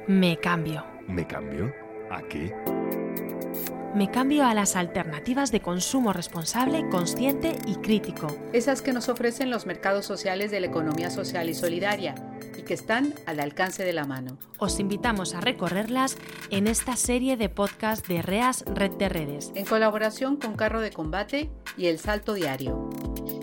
Me cambio. ¿Me cambio? ¿A qué? Me cambio a las alternativas de consumo responsable, consciente y crítico. Esas que nos ofrecen los mercados sociales de la economía social y solidaria y que están al alcance de la mano. Os invitamos a recorrerlas en esta serie de podcast de REAS Red de Redes. En colaboración con Carro de Combate y El Salto Diario.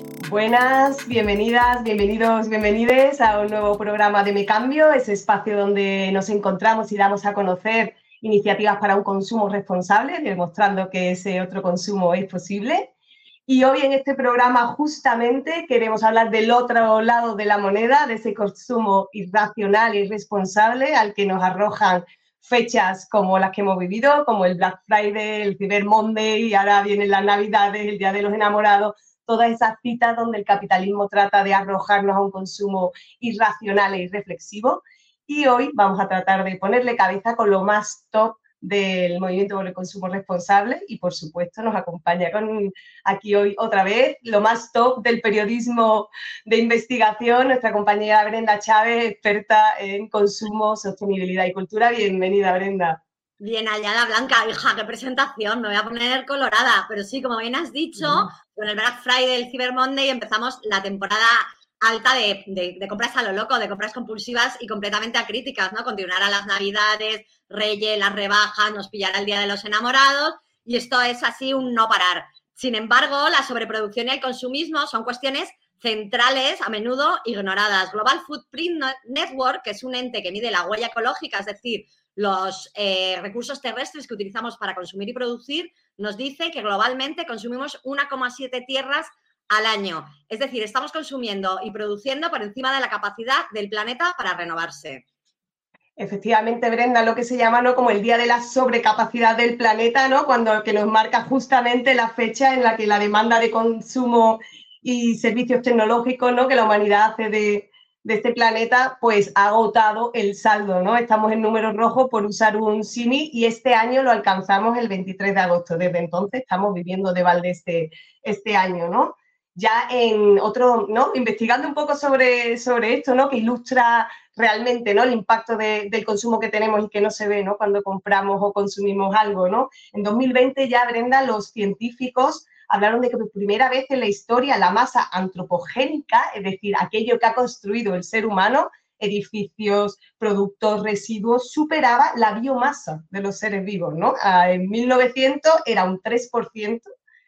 Buenas, bienvenidas, bienvenidos, bienvenides a un nuevo programa de Me Cambio, ese espacio donde nos encontramos y damos a conocer iniciativas para un consumo responsable, demostrando que ese otro consumo es posible. Y hoy en este programa justamente queremos hablar del otro lado de la moneda, de ese consumo irracional e irresponsable al que nos arrojan fechas como las que hemos vivido, como el Black Friday, el Cyber Monday y ahora vienen las Navidades, el Día de los Enamorados, todas esas citas donde el capitalismo trata de arrojarnos a un consumo irracional e irreflexivo. Y hoy vamos a tratar de ponerle cabeza con lo más top del movimiento por el consumo responsable y, por supuesto, nos acompaña aquí hoy otra vez lo más top del periodismo de investigación, nuestra compañera Brenda Chávez, experta en consumo, sostenibilidad y cultura. Bienvenida, Brenda. Bien hallada, Blanca. Hija, qué presentación, me voy a poner colorada. Pero sí, como bien has dicho, con el Black Friday, el Cyber Monday, empezamos la temporada alta de compras a lo loco, de compras compulsivas y completamente acríticas, ¿no? Continuará las Navidades, Reyes, las rebajas, nos pillará el Día de los Enamorados y esto es así un no parar. Sin embargo, la sobreproducción y el consumismo son cuestiones centrales, a menudo ignoradas. Global Footprint Network, que es un ente que mide la huella ecológica, es decir, los recursos terrestres que utilizamos para consumir y producir, nos dice que globalmente consumimos 1,7 tierras al año. Es decir, estamos consumiendo y produciendo por encima de la capacidad del planeta para renovarse. Efectivamente, Brenda, lo que se llama, ¿no?, como el día de la sobrecapacidad del planeta, ¿no?, que nos marca justamente la fecha en la que la demanda de consumo y servicios tecnológicos, ¿no?, que la humanidad hace de este planeta, pues ha agotado el saldo, ¿no? Estamos en números rojos, por usar un símil, y este año lo alcanzamos el 23 de agosto. Desde entonces estamos viviendo de balde este año, ¿no? Ya en otro, ¿no?, investigando un poco sobre esto, ¿no?, que ilustra realmente, ¿no?, el impacto del consumo que tenemos y que no se ve, ¿no?, cuando compramos o consumimos algo, ¿no? En 2020 ya, Brenda, los científicos hablaron de que por primera vez en la historia la masa antropogénica, es decir, aquello que ha construido el ser humano, edificios, productos, residuos, superaba la biomasa de los seres vivos, ¿no? En 1900 era un 3%,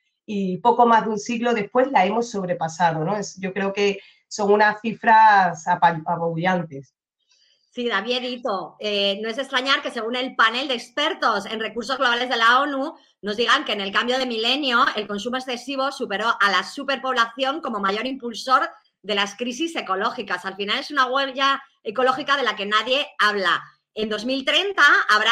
y poco más de un siglo después la hemos sobrepasado, ¿no? Yo creo que son unas cifras apabullantes. Sí, da miedito. No es de extrañar que según el panel de expertos en recursos globales de la ONU nos digan que en el cambio de milenio el consumo excesivo superó a la superpoblación como mayor impulsor de las crisis ecológicas. Al final es una huella ecológica de la que nadie habla. En 2030 habrá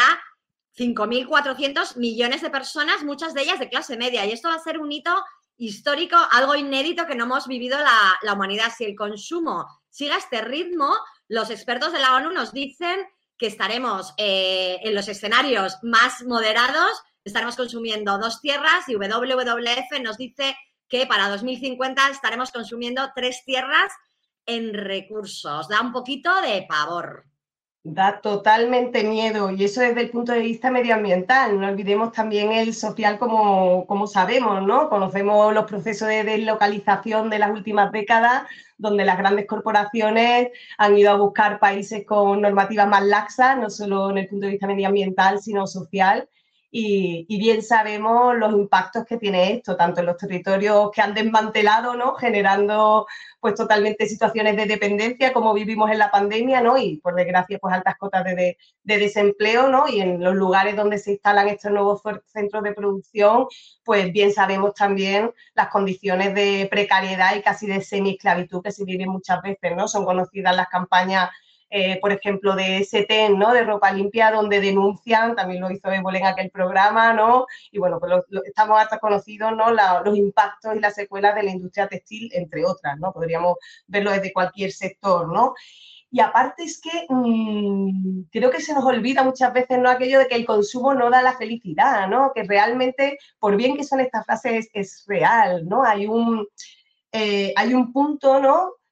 5.400 millones de personas, muchas de ellas de clase media, y esto va a ser un hito histórico, algo inédito que no hemos vivido la humanidad. Si el consumo sigue a este ritmo, los expertos de la ONU nos dicen que estaremos en los escenarios más moderados, estaremos consumiendo 2 tierras, y WWF nos dice que para 2050 estaremos consumiendo 3 tierras en recursos. Da un poquito de pavor. Da totalmente miedo, y eso desde el punto de vista medioambiental. No olvidemos también el social, como sabemos, ¿no? Conocemos los procesos de deslocalización de las últimas décadas, donde las grandes corporaciones han ido a buscar países con normativas más laxas, no solo en el punto de vista medioambiental, sino social. Y bien sabemos los impactos que tiene esto, tanto en los territorios que han desmantelado, ¿no?, generando pues totalmente situaciones de dependencia, como vivimos en la pandemia, ¿no?, y por desgracia pues altas cotas de desempleo, ¿no?, y en los lugares donde se instalan estos nuevos centros de producción, pues bien sabemos también las condiciones de precariedad y casi de semi-esclavitud que se viven muchas veces, ¿no? Son conocidas las campañas, por ejemplo, de SETEN, ¿no?, de ropa limpia, donde denuncian, también lo hizo Évole en aquel programa, ¿no? Y bueno, pues estamos hasta conocidos, ¿no?, los impactos y las secuelas de la industria textil, entre otras, ¿no? Podríamos verlo desde cualquier sector, ¿no? Y aparte es que creo que se nos olvida muchas veces, ¿no?, aquello de que el consumo no da la felicidad, ¿no? Que realmente, por bien que son estas frases, es real, ¿no? Hay un punto, ¿no?,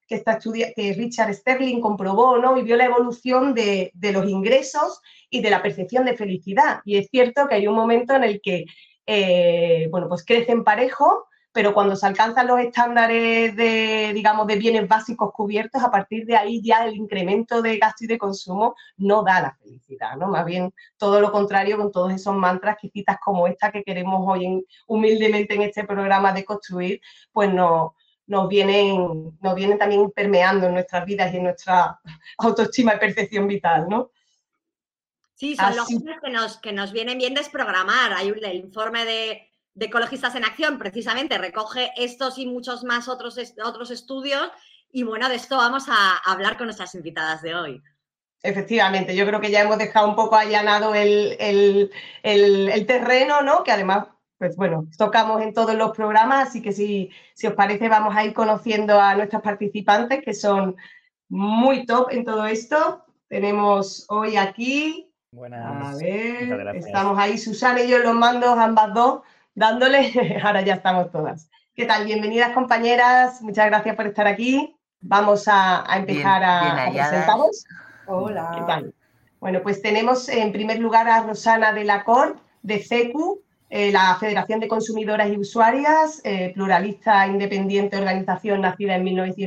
que Richard Sterling comprobó, ¿no? Y vio la evolución de los ingresos y de la percepción de felicidad. Y es cierto que hay un momento en el que, bueno, pues crecen parejo, pero cuando se alcanzan los estándares de, digamos, de bienes básicos cubiertos, a partir de ahí ya el incremento de gasto y de consumo no da la felicidad, ¿no? Más bien todo lo contrario, con todos esos mantras que citas como esta que queremos hoy humildemente en este programa de construir, pues nos vienen también permeando en nuestras vidas y en nuestra autoestima y percepción vital, ¿no? Sí, son lógicas que nos vienen bien desprogramar. Hay el informe de Ecologistas en Acción, precisamente, recoge estos y muchos más otros estudios. Y bueno, de esto vamos a hablar con nuestras invitadas de hoy. Efectivamente, yo creo que ya hemos dejado un poco allanado el terreno, ¿no? Que además, pues bueno, tocamos en todos los programas, así que si os parece vamos a ir conociendo a nuestras participantes, que son muy top en todo esto. Tenemos hoy aquí... Buenas. A ver, estamos ahí, Susana y yo en los mandos, ambas dos, dándole, ahora ya estamos todas. ¿Qué tal? Bienvenidas, compañeras, muchas gracias por estar aquí. Vamos a empezar a presentaros. Hola. ¿Qué tal? Bueno, pues tenemos en primer lugar a Rosana de la Cor, de CECU, la Federación de Consumidoras y Usuarias, pluralista, independiente, organización nacida en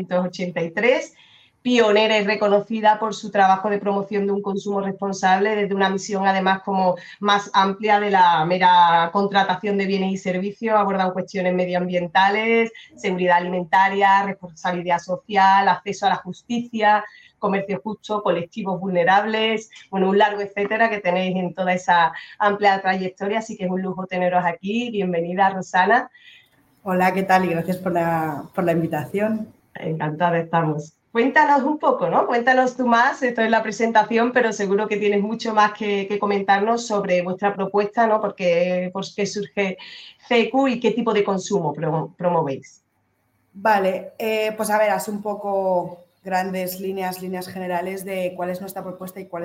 1983, pionera y reconocida por su trabajo de promoción de un consumo responsable desde una misión además como más amplia de la mera contratación de bienes y servicios. Abordan cuestiones medioambientales, seguridad alimentaria, responsabilidad social, acceso a la justicia, comercio justo, colectivos vulnerables, bueno, un largo etcétera que tenéis en toda esa amplia trayectoria, así que es un lujo teneros aquí. Bienvenida, Rosana. Hola, ¿qué tal? Y gracias por la invitación. Encantada estamos. Cuéntanos un poco, ¿no? Cuéntanos tú más, esto es la presentación, pero seguro que tienes mucho más que comentarnos sobre vuestra propuesta, ¿no? ¿Por qué surge CECU y qué tipo de consumo promovéis? Vale, pues a ver, así un poco grandes líneas generales de cuál es nuestra propuesta y cuál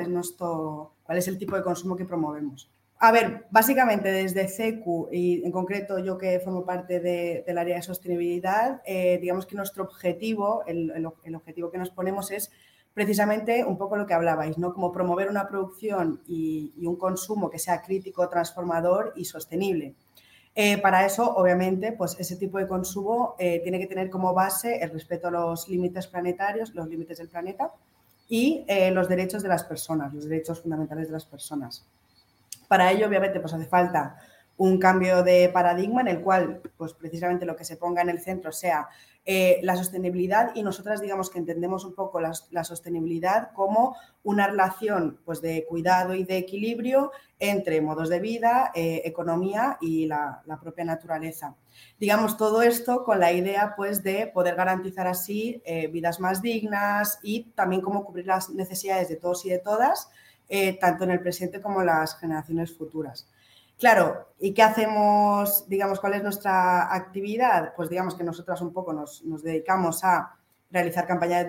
es el tipo de consumo que promovemos. A ver, básicamente desde CECU y en concreto yo que formo parte del área de sostenibilidad, digamos que nuestro objetivo, el objetivo que nos ponemos es precisamente un poco lo que hablabais, ¿no? Como promover una producción y un consumo que sea crítico, transformador y sostenible. Para eso, obviamente, pues ese tipo de consumo tiene que tener como base el respeto a los límites planetarios, los límites del planeta y los derechos de las personas, los derechos fundamentales de las personas. Para ello, obviamente, pues hace falta un cambio de paradigma en el cual, pues precisamente lo que se ponga en el centro sea la sostenibilidad, y nosotras digamos que entendemos un poco la sostenibilidad como una relación pues de cuidado y de equilibrio entre modos de vida, economía y la propia naturaleza. Digamos, todo esto con la idea pues de poder garantizar así vidas más dignas y también cómo cubrir las necesidades de todos y de todas, tanto en el presente como en las generaciones futuras. Claro, ¿y qué hacemos? Digamos, ¿cuál es nuestra actividad? Pues digamos que nosotras un poco nos dedicamos a realizar campañas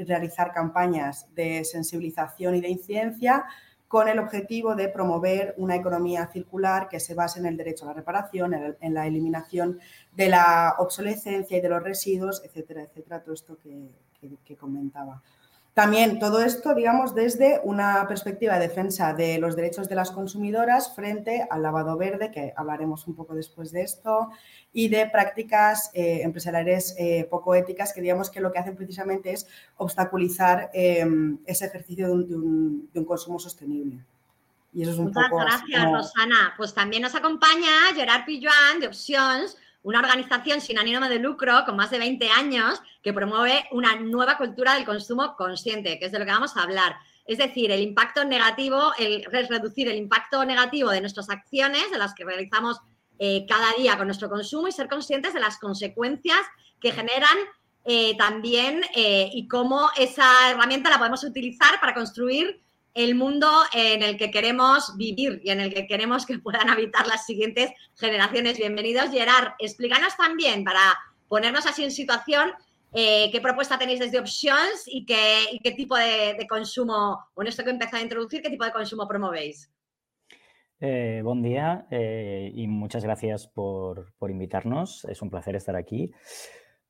de sensibilización y de incidencia con el objetivo de promover una economía circular que se base en el derecho a la reparación, en la eliminación de la obsolescencia y de los residuos, etcétera, etcétera, todo esto que comentaba. También todo esto, digamos, desde una perspectiva de defensa de los derechos de las consumidoras frente al lavado verde, que hablaremos un poco después de esto, y de prácticas empresariales poco éticas que digamos que lo que hacen precisamente es obstaculizar ese ejercicio de un consumo sostenible. Y eso es un poco... Muchas gracias, Rosana. Pues también nos acompaña Gerard Pilluan de Opcions, una organización sin ánimo de lucro con más de 20 años que promueve una nueva cultura del consumo consciente, que es de lo que vamos a hablar. Es decir, el impacto negativo, reducir el impacto negativo de nuestras acciones, de las que realizamos cada día con nuestro consumo, y ser conscientes de las consecuencias que generan también y cómo esa herramienta la podemos utilizar para construir el mundo en el que queremos vivir y en el que queremos que puedan habitar las siguientes generaciones. Bienvenidos, Gerard. Explícanos también, para ponernos así en situación, qué propuesta tenéis desde Opcions y qué tipo de consumo, o en esto que he empezado a introducir, qué tipo de consumo promovéis. Buen día y muchas gracias por invitarnos. Es un placer estar aquí.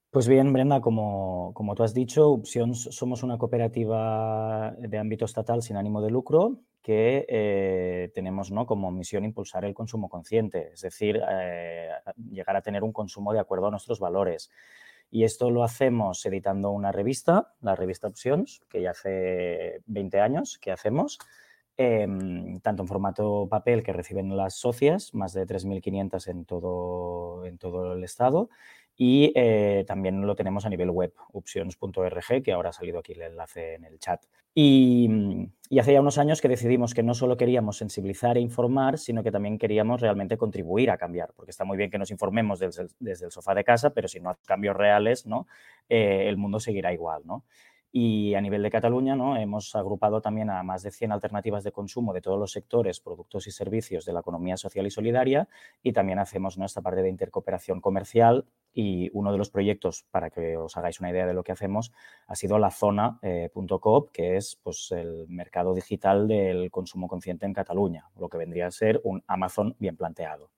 Pues bien, Brenda, como tú has dicho, Upsions somos una cooperativa de ámbito estatal sin ánimo de lucro que tenemos, ¿no?, como misión impulsar el consumo consciente, es decir, llegar a tener un consumo de acuerdo a nuestros valores. Y esto lo hacemos editando una revista, la revista Upsions, que ya hace 20 años que hacemos, tanto en formato papel que reciben las socias, más de 3.500 en todo el estado, y también lo tenemos a nivel web, upsions.org, que ahora ha salido aquí el enlace en el chat. Y hace ya unos años que decidimos que no solo queríamos sensibilizar e informar, sino que también queríamos realmente contribuir a cambiar, porque está muy bien que nos informemos desde el sofá de casa, pero si no hay cambios reales, ¿no?, el mundo seguirá igual, ¿no? Y a nivel de Cataluña, ¿no?, hemos agrupado también a más de 100 alternativas de consumo de todos los sectores, productos y servicios de la economía social y solidaria, y también hacemos, ¿no?, esta parte de intercooperación comercial, y uno de los proyectos, para que os hagáis una idea de lo que hacemos, ha sido la Zona.coop, que es, pues, el mercado digital del consumo consciente en Cataluña, lo que vendría a ser un Amazon bien planteado.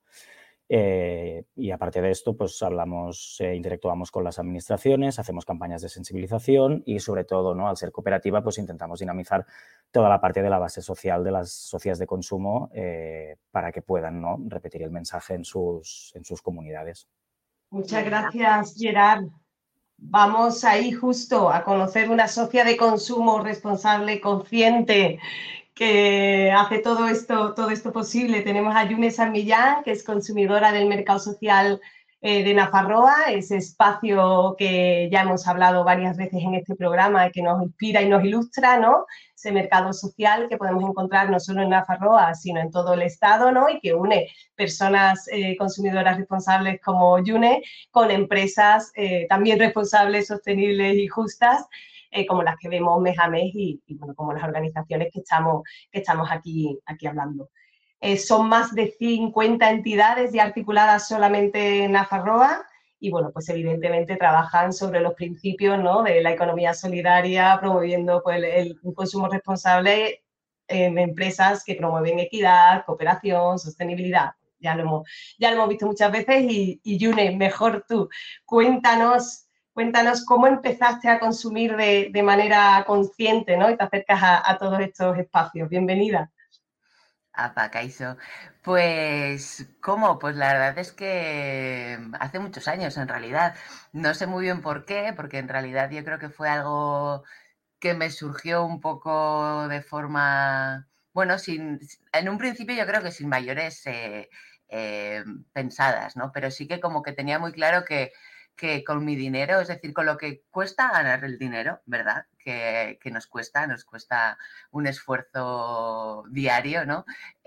Y aparte de esto, pues interactuamos con las administraciones, hacemos campañas de sensibilización y, sobre todo, ¿no?, al ser cooperativa, pues intentamos dinamizar toda la parte de la base social de las socias de consumo para que puedan, ¿no?, repetir el mensaje en sus comunidades. Muchas gracias, Gerard. Vamos ahí justo a conocer una socia de consumo responsable, consciente, que hace todo esto posible. Tenemos a Yune San Millán, que es consumidora del mercado social de Nafarroa, ese espacio que ya hemos hablado varias veces en este programa y que nos inspira y nos ilustra, ¿no? Ese mercado social que podemos encontrar no solo en Nafarroa, sino en todo el estado, ¿no? Y que une personas consumidoras responsables como Yune con empresas también responsables, sostenibles y justas, como las que vemos mes a mes y bueno, como las organizaciones que estamos aquí hablando. Son más de 50 entidades ya articuladas solamente en Nafarroa y, bueno, pues evidentemente trabajan sobre los principios, ¿no?, de la economía solidaria, promoviendo, pues, el consumo responsable en empresas que promueven equidad, cooperación, sostenibilidad. Ya lo hemos visto muchas veces y Yune, mejor tú, cuéntanos cómo empezaste a consumir de manera consciente, ¿no?, y te acercas a todos estos espacios. Bienvenida. Apa, Kaixo. Pues, ¿cómo? Pues la verdad es que hace muchos años, en realidad. No sé muy bien por qué, porque en realidad yo creo que fue algo que me surgió un poco de forma, bueno, en un principio yo creo que sin mayores pensadas, ¿no? Pero sí que como que tenía muy claro que con mi dinero, es decir, con lo que cuesta ganar el dinero, ¿verdad? Que nos cuesta un esfuerzo diario, ¿no?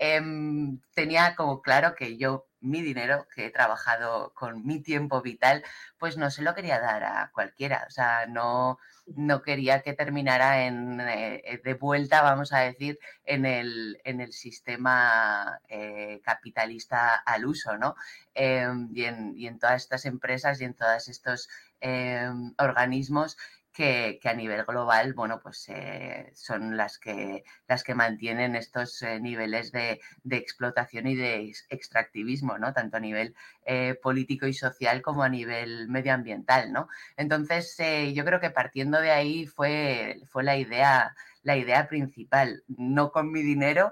Tenía como claro que yo, mi dinero, que he trabajado con mi tiempo vital, pues no se lo quería dar a cualquiera, o sea, no quería que terminara de vuelta, vamos a decir, en el sistema capitalista al uso, ¿no? Y en todas estas empresas y en todos estos organismos que a nivel global, bueno, pues son las que mantienen estos niveles de explotación y de extractivismo, ¿no? Tanto a nivel político y social como a nivel medioambiental, ¿no? Entonces, yo creo que partiendo de ahí fue la idea principal. No con mi dinero,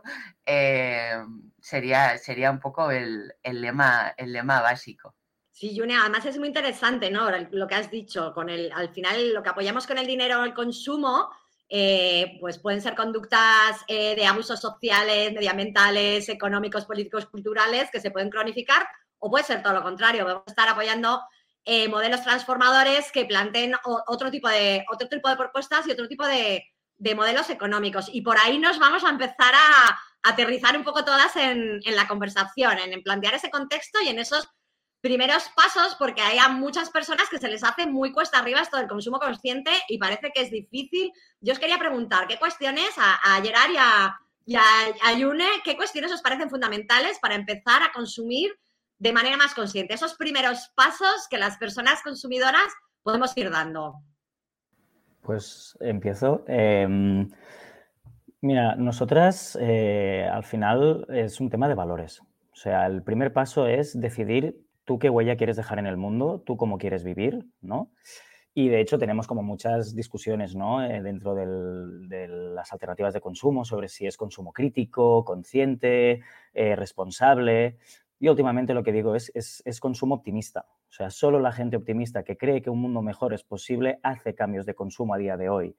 sería un poco el lema básico. Sí, Yune, además es muy interesante, ¿no?, lo que has dicho. Al final, lo que apoyamos con el dinero, el consumo, pues pueden ser conductas de abusos sociales, medioambientales, económicos, políticos, culturales, que se pueden cronificar, o puede ser todo lo contrario. Vamos a estar apoyando modelos transformadores que planteen otro tipo de propuestas y otro tipo de modelos económicos. Y por ahí nos vamos a empezar a aterrizar un poco todas en la conversación, en plantear ese contexto y en esos primeros pasos, porque hay a muchas personas que se les hace muy cuesta arriba esto del consumo consciente y parece que es difícil. Yo os quería preguntar, ¿qué cuestiones a Gerard y a Yune, qué cuestiones os parecen fundamentales para empezar a consumir de manera más consciente? Esos primeros pasos que las personas consumidoras podemos ir dando. Pues empiezo. Mira, nosotras al final es un tema de valores. O sea, el primer paso es decidir tú qué huella quieres dejar en el mundo, tú cómo quieres vivir, ¿no? Y de hecho tenemos como muchas discusiones, ¿no? Dentro de las alternativas de consumo sobre si es consumo crítico, consciente, responsable. Y últimamente lo que digo es consumo optimista. O sea, solo la gente optimista que cree que un mundo mejor es posible hace cambios de consumo a día de hoy.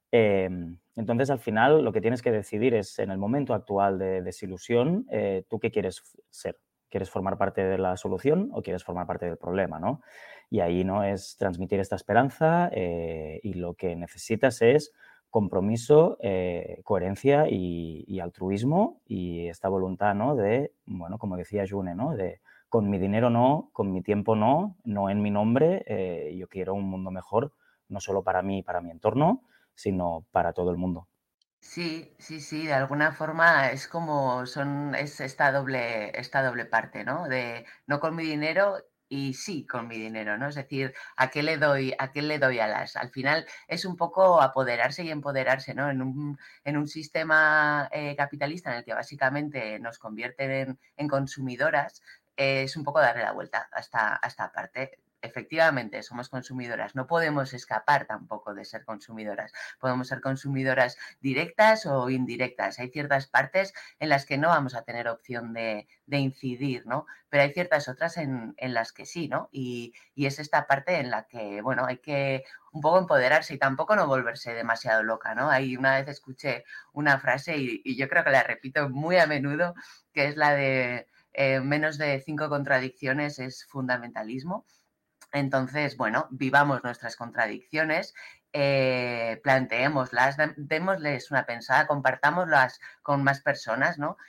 Entonces, al final, lo que tienes que decidir es, en el momento actual de desilusión, ¿tú qué quieres ser? ¿Quieres formar parte de la solución o quieres formar parte del problema, ¿no? Y ahí, ¿no?, es transmitir esta esperanza y lo que necesitas es compromiso, coherencia y altruismo y esta voluntad, ¿no?, de, bueno, como decía June, ¿no?, de con mi dinero no, con mi tiempo no, no en mi nombre, yo quiero un mundo mejor, no solo para mí y para mi entorno, sino para todo el mundo. Sí, sí, sí, de alguna forma es como es esta doble parte, ¿no? De no con mi dinero y sí con mi dinero, ¿no? Es decir, a qué le doy alas? Al final es un poco apoderarse y empoderarse, ¿no? En un sistema capitalista en el que básicamente nos convierten en consumidoras, es un poco darle la vuelta a esta parte. Efectivamente, somos consumidoras, no podemos escapar tampoco de ser consumidoras. Podemos ser consumidoras directas o indirectas. Hay ciertas partes en las que no vamos a tener opción de incidir, ¿no? Pero hay ciertas otras en las que sí, ¿no? Y es esta parte en la que, bueno, hay que un poco empoderarse y tampoco no volverse demasiado loca, ¿no? Ahí una vez escuché una frase y yo creo que la repito muy a menudo, que es la de menos de 5 contradicciones es fundamentalismo. Entonces, bueno, vivamos nuestras contradicciones, planteémoslas, démosles una pensada, compartámoslas con más personas, ¿no?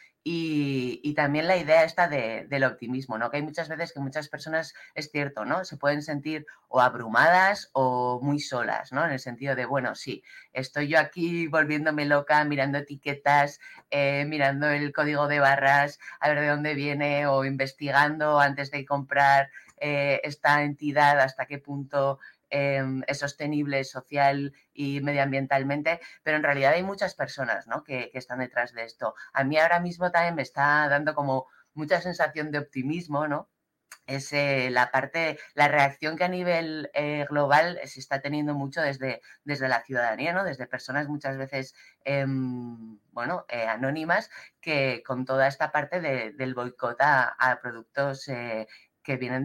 Y también la idea esta del optimismo, ¿no? Que hay muchas veces que muchas personas, es cierto, ¿no? Se pueden sentir o abrumadas o muy solas, ¿no? En el sentido de, bueno, sí, estoy yo aquí volviéndome loca, mirando etiquetas, mirando el código de barras, a ver de dónde viene o investigando antes de comprar esta entidad, hasta qué punto es sostenible social y medioambientalmente, pero en realidad hay muchas personas, ¿no?, que están detrás de esto. A mí ahora mismo también me está dando como mucha sensación de optimismo, ¿no? Es la reacción que a nivel global se está teniendo mucho desde la ciudadanía, ¿no? Desde personas muchas veces, anónimas, que con toda esta parte del boicot a productos que vienen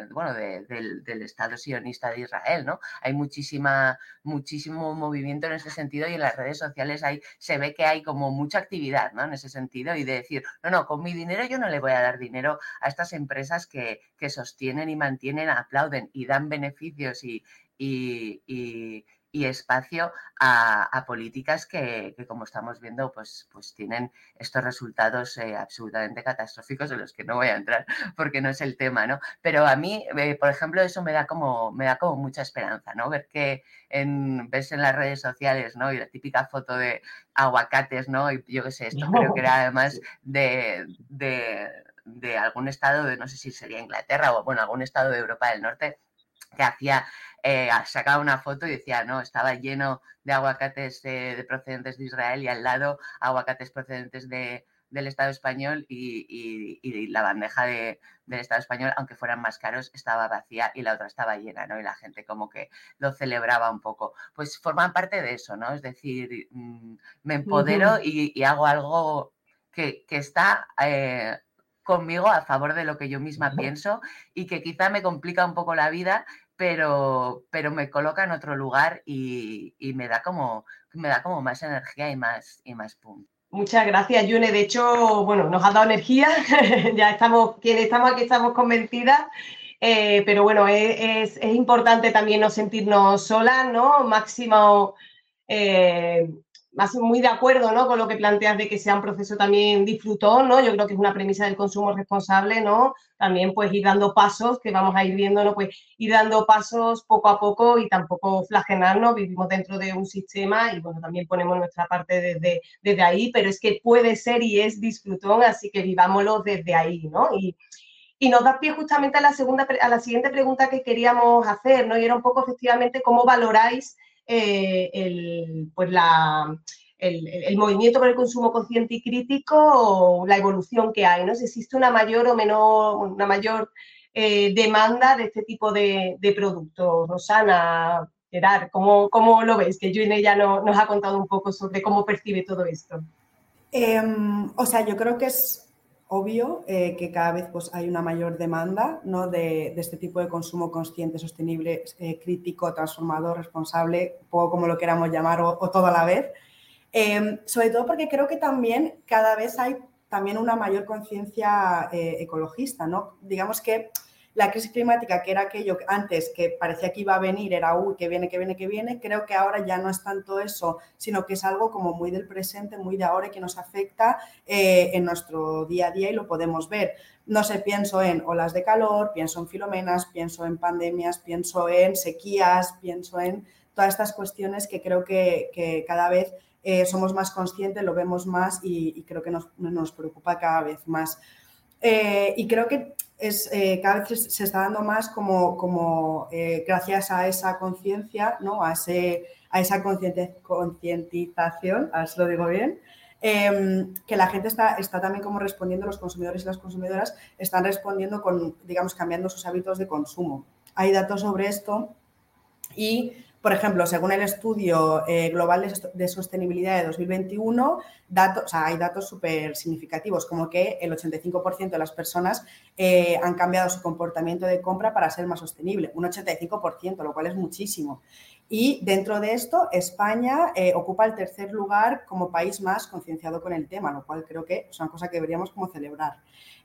del Estado sionista de Israel, ¿no? Hay muchísimo movimiento en ese sentido y en las redes sociales se ve que hay como mucha actividad, ¿no?, en ese sentido, y de decir, no, con mi dinero yo no le voy a dar dinero a estas empresas que sostienen y mantienen, aplauden y dan beneficios y espacio a políticas que, como estamos viendo, pues tienen estos resultados absolutamente catastróficos, en los que no voy a entrar porque no es el tema, ¿no? Pero a mí, por ejemplo, eso me da como mucha esperanza, ¿no? Ver que ves en las redes sociales, ¿no?, y la típica foto de aguacates, ¿no? Y yo qué sé, esto creo que era además de algún estado, no sé si sería Inglaterra o, bueno, algún estado de Europa del Norte, que sacaba una foto y decía, no, estaba lleno de aguacates de procedentes de Israel y al lado aguacates procedentes del Estado español y la bandeja del Estado español, aunque fueran más caros, estaba vacía y la otra estaba llena, ¿no? Y la gente como que lo celebraba un poco. Pues forman parte de eso, ¿no? Es decir, me empodero y hago algo que está conmigo a favor de lo que yo misma pienso y que quizá me complica un poco la vida, pero me coloca en otro lugar y me da como más energía y más punto. Muchas gracias, June. De hecho, bueno, nos has dado energía, ya quienes estamos aquí estamos convencidas, pero bueno, es importante también no sentirnos solas, ¿no? Máximo, muy de acuerdo, ¿no?, con lo que planteas de que sea un proceso también disfrutón, ¿no? Yo creo que es una premisa del consumo responsable, ¿no? También pues ir dando pasos, que vamos a ir viendo, ¿no? Pues ir dando pasos poco a poco y tampoco flagelarnos. Vivimos dentro de un sistema y bueno, también ponemos nuestra parte desde ahí, pero es que puede ser y es disfrutón, así que vivámoslo desde ahí, ¿no? Y nos da pie justamente a la siguiente pregunta que queríamos hacer, ¿no? Y era un poco efectivamente cómo valoráis el movimiento por el consumo consciente y crítico o la evolución que hay, ¿no? Si existe una mayor demanda de este tipo de productos. Rosana, Gerard, ¿cómo lo ves? Que Yuine ya nos ha contado un poco sobre cómo percibe todo esto. O sea, yo creo que es obvio que cada vez pues, hay una mayor demanda, ¿no? de este tipo de consumo consciente, sostenible, crítico, transformador, responsable, un poco como lo queramos llamar, o todo a la vez. Sobre todo porque creo que también cada vez hay también una mayor conciencia ecologista, ¿no? Digamos que la crisis climática, que era aquello que antes que parecía que iba a venir, era uy, que viene, creo que ahora ya no es tanto eso, sino que es algo como muy del presente, muy de ahora y que nos afecta en nuestro día a día y lo podemos ver. No sé, pienso en olas de calor, pienso en filomenas, pienso en pandemias, pienso en sequías, pienso en todas estas cuestiones que creo que cada vez somos más conscientes, lo vemos más y creo que nos preocupa cada vez más. Y creo que cada vez se está dando más como gracias a esa conciencia, ¿no? a esa concientización, a ver si lo digo bien, que la gente está también como respondiendo, los consumidores y las consumidoras están respondiendo con, digamos, cambiando sus hábitos de consumo. Hay datos sobre esto y, por ejemplo, según el estudio global de sostenibilidad de 2021, hay datos súper significativos, como que el 85% de las personas han cambiado su comportamiento de compra para ser más sostenible, un 85%, lo cual es muchísimo. Y dentro de esto, España ocupa el tercer lugar como país más concienciado con el tema, lo cual creo que es una cosa que deberíamos como celebrar.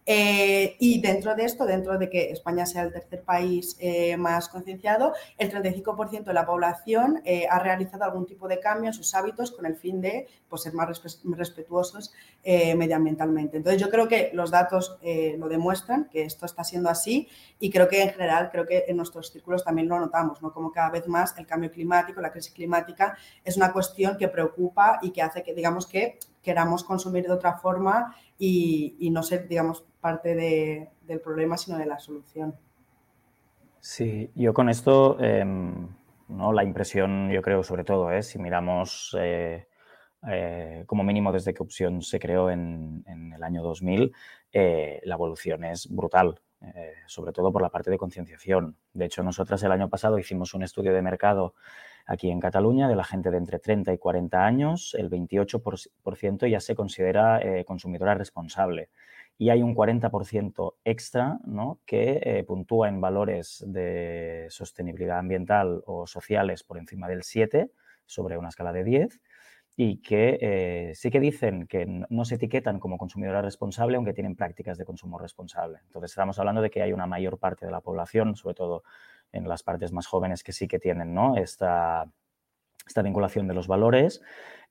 Y dentro de esto, dentro de que España sea el tercer país más concienciado, el 35% de la población ha realizado algún tipo de cambio en sus hábitos con el fin de pues, ser más respetuosos medioambientalmente. Entonces, yo creo que los datos lo demuestran, que esto está siendo así y creo que en general, creo que en nuestros círculos también lo notamos, ¿no? Como cada vez más el cambio climático, la crisis climática es una cuestión que preocupa y que hace que, digamos, que queramos consumir de otra forma y no ser, digamos, parte del problema, sino de la solución. Sí, yo con esto, ¿no? La impresión, yo creo, sobre todo, si miramos como mínimo desde que Opción se creó en el año 2000, la evolución es brutal, sobre todo por la parte de concienciación. De hecho, nosotras el año pasado hicimos un estudio de mercado aquí en Cataluña de la gente de entre 30 y 40 años, el 28% ya se considera consumidora responsable. Y hay un 40% extra, ¿no? que puntúa en valores de sostenibilidad ambiental o sociales por encima del 7 sobre una escala de 10 y que sí que dicen que no se etiquetan como consumidora responsable, aunque tienen prácticas de consumo responsable. Entonces, estamos hablando de que hay una mayor parte de la población, sobre todo en las partes más jóvenes, que sí que tienen, ¿no? esta vinculación de los valores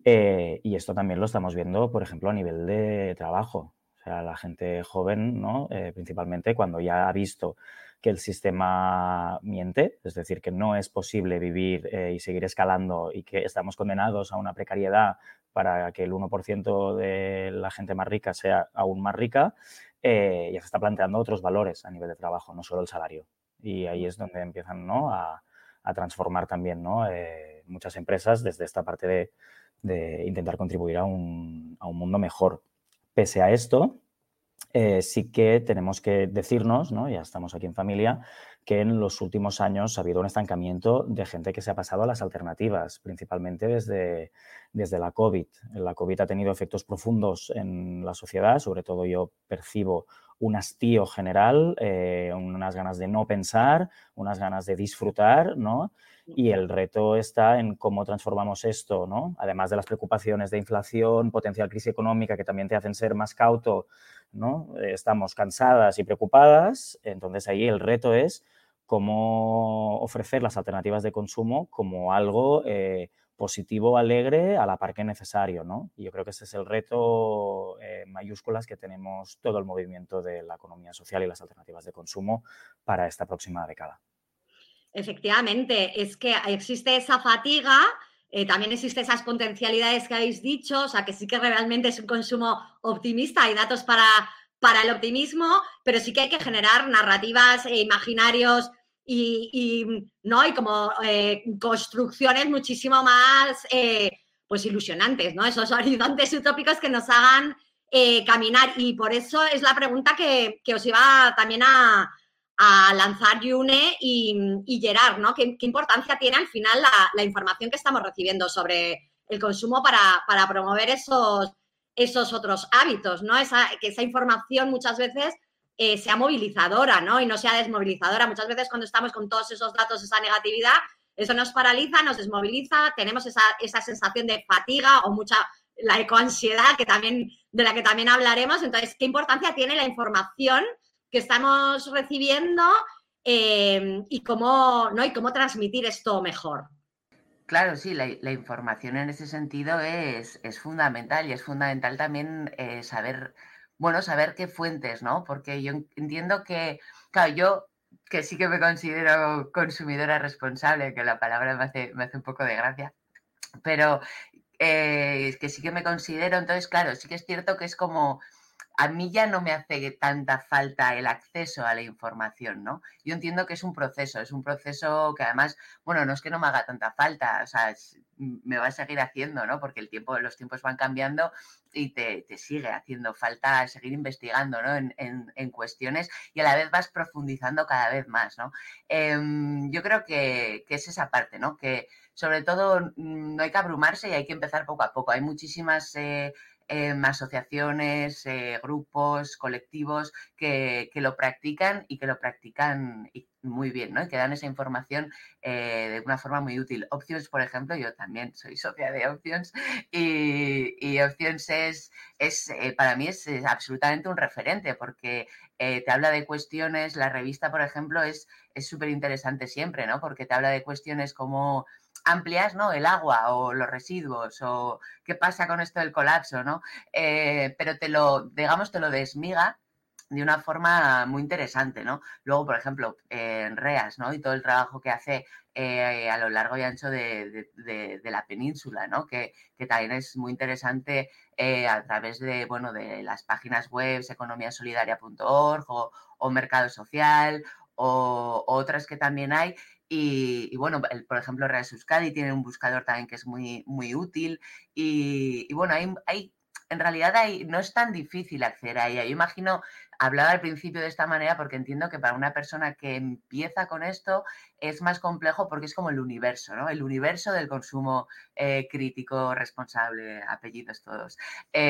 y esto también lo estamos viendo, por ejemplo, a nivel de trabajo. O sea, la gente joven, ¿no? Principalmente cuando ya ha visto que el sistema miente, es decir, que no es posible vivir y seguir escalando y que estamos condenados a una precariedad para que el 1% de la gente más rica sea aún más rica, ya se está planteando otros valores a nivel de trabajo, no solo el salario. Y ahí es donde empiezan, ¿no? a transformar también, ¿no? Muchas empresas desde esta parte de intentar contribuir a un mundo mejor. Pese a esto, sí que tenemos que decirnos, ¿no? Ya estamos aquí en familia, que en los últimos años ha habido un estancamiento de gente que se ha pasado a las alternativas, principalmente desde la COVID. La COVID ha tenido efectos profundos en la sociedad, sobre todo yo percibo un hastío general, unas ganas de no pensar, unas ganas de disfrutar, ¿no? Y el reto está en cómo transformamos esto, ¿no? Además de las preocupaciones de inflación, potencial crisis económica que también te hacen ser más cauto, ¿no? Estamos cansadas y preocupadas, entonces ahí el reto es cómo ofrecer las alternativas de consumo como algo positivo, alegre, a la par que necesario, ¿no? Y yo creo que ese es el reto mayúsculas que tenemos todo el movimiento de la economía social y las alternativas de consumo para esta próxima década. Efectivamente, es que existe esa fatiga, también existen esas potencialidades que habéis dicho, o sea, que sí que realmente es un consumo optimista, hay datos para el optimismo, pero sí que hay que generar narrativas, imaginarios ¿no? Y como construcciones muchísimo más pues ilusionantes, ¿no? Esos horizontes utópicos que nos hagan caminar. Y por eso es la pregunta que os iba también a a lanzar Yune y Gerard, ¿no? ¿Qué importancia tiene al final la información que estamos recibiendo sobre el consumo para promover esos otros hábitos, ¿no? Que esa información muchas veces sea movilizadora, ¿no? Y no sea desmovilizadora. Muchas veces cuando estamos con todos esos datos, esa negatividad, eso nos paraliza, nos desmoviliza, tenemos esa sensación de fatiga o la ecoansiedad de la que también hablaremos. Entonces, ¿qué importancia tiene la información que estamos recibiendo y cómo transmitir esto mejor? Claro, sí, la información en ese sentido es fundamental, y es fundamental también saber qué fuentes, ¿no? Porque yo entiendo que, claro, yo que sí que me considero consumidora responsable, que la palabra me hace un poco de gracia, pero que sí que me considero, entonces, claro, sí que es cierto que es como... A mí ya no me hace tanta falta el acceso a la información, ¿no? Yo entiendo que es un proceso que además, bueno, no es que no me haga tanta falta, o sea, me va a seguir haciendo, ¿no? Porque los tiempos van cambiando y te sigue haciendo falta seguir investigando, ¿no? En cuestiones, y a la vez vas profundizando cada vez más, ¿no? Yo creo que es esa parte, ¿no? Que sobre todo no hay que abrumarse y hay que empezar poco a poco. Hay muchísimas... asociaciones, grupos, colectivos que lo practican y que lo practican muy bien, ¿no? Y que dan esa información de una forma muy útil. Options, por ejemplo, yo también soy socia de Options y Options para mí es absolutamente un referente, porque te habla de cuestiones, la revista, por ejemplo, es súper interesante siempre, ¿no? Porque te habla de cuestiones como amplias, ¿no? El agua o los residuos o qué pasa con esto del colapso, ¿no? Pero te lo desmiga de una forma muy interesante, ¿no? Luego, por ejemplo, en REAS, ¿no? Y todo el trabajo que hace a lo largo y ancho de la península, ¿no? Que también es muy interesante a través de las páginas web economiasolidaria.org o Mercado Social o otras que también hay. Y bueno, por ejemplo, REAS Euskadi tiene un buscador también que es muy, muy útil. Y bueno, en realidad no es tan difícil acceder a ella. Yo imagino, hablaba al principio de esta manera porque entiendo que para una persona que empieza con esto es más complejo porque es como el universo, ¿no? El universo del consumo crítico, responsable, apellidos todos.